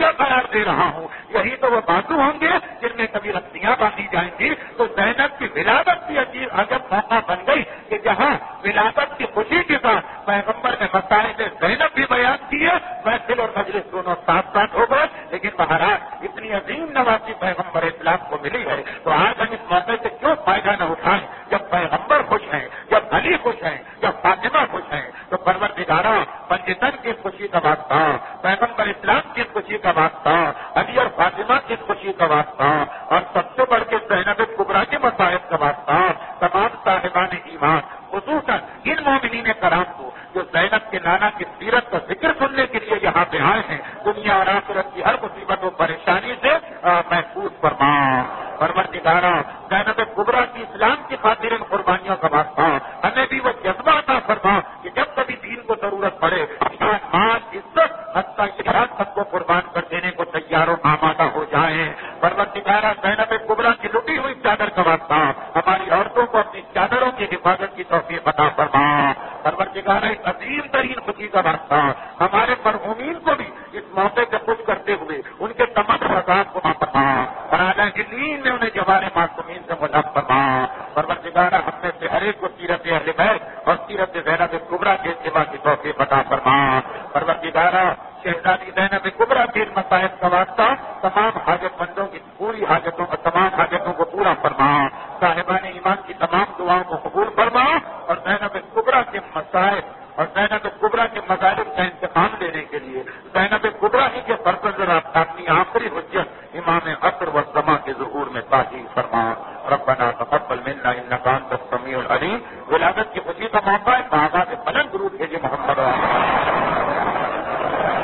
دے رہا ہوں، یہی تو وہ بازو ہوں گے جن میں کبھی رسیاں باندھی جائیں گی۔ تو زینب کی ولادت کی عجیب عجب موقع بن گئی کہ جہاں ولادت کی خوشی کے ساتھ پیغمبر نے مسائل زینب بھی بیان کیے، محفل اور مجلس دونوں ساتھ ساتھ ہو گئے، لیکن بہرحال اتنی عظیم نوازی پیغمبر اسلام کو ملی ہے تو آج ہم اس موقع سے کیوں فائدہ نہ اٹھائیں؟ جب پیغمبر خوش ہیں، جب علی خوش ہیں، جب فاطمہ خوش ہیں، تو پروردگارہ پنجتن کی خوشی کا واسطہ، پیغمبر اسلام کی خوشی کا واسطہ، علی اور فاطمہ کی خوشی کا واسطہ، اور سب سے بڑھ کے زینب کبریٰ کے مصائب کا واسطہ تمام صاحبان ایمان، خصوصاً ان مومنین کرام کو جو زینب کے نانا کی سیرت کا ذکر سننے کے لیے یہاں پہ آئے ہیں، دنیا اور آخرت کی ہر مصیبت و پریشانی سے محفوظ فرما۔ پروردگارہ زینب کبریٰ کی اسلام کی خاطر ان قربانیوں کا واسطہ ہمیں بھی وہ جذبہ عطا فرما کہ جب کبھی دین کو ضرورت پڑے مال عزت حتیٰ جہاد سب کو قربان کر دینے کو تیار و آمادہ ہو جائیں۔ پروردگارہ زینب کبریٰ کی لٹی ہوئی چادر کا واسطہ ہماری عورتوں کو اپنی چادروں کی حفاظت کی توفیق عطا فرما۔ پروردگارہ اس عظیم ترین خوشی کا واسطہ ہمارے مرحومین کو بھی اس موقع سے خوش کرتے ہوئے ان کے تمام فساد کو معاف فرما، اور اعلیٰ دین میں انہیں جوار معصومین سے ملحق فرما۔ پروردگارہ ہم میں سے ہر ایک کو سیرت اہل بیت اور سیرت زینب کبریٰ کے اتباع کی توفیق عطا فرما۔ پروردگارہ شہزادی زینب کبریٰ کے مصائب کا واسطہ تمام حاجت مندوں کی پوری حاجتوں اور تمام حاجتوں کو پورا فرما، صاحبان ایمان کی تمام دعاؤں کو قبول فرما، اور زینب کبریٰ کے مصائب اور زینب کبریٰ کے مظالم کا انتقام لینے کے لیے زینب کبریٰ ہی کے برکت رابطہ اپنی آخری حجت امام عصر و زماں کے ظہور میں تاخیر فرما۔ ربنا تقبل منا انک انت السمیع العلیم۔ ولادت کی خوشی کا موقع ہے، صحابہ سے بلند درود بھیجے محمد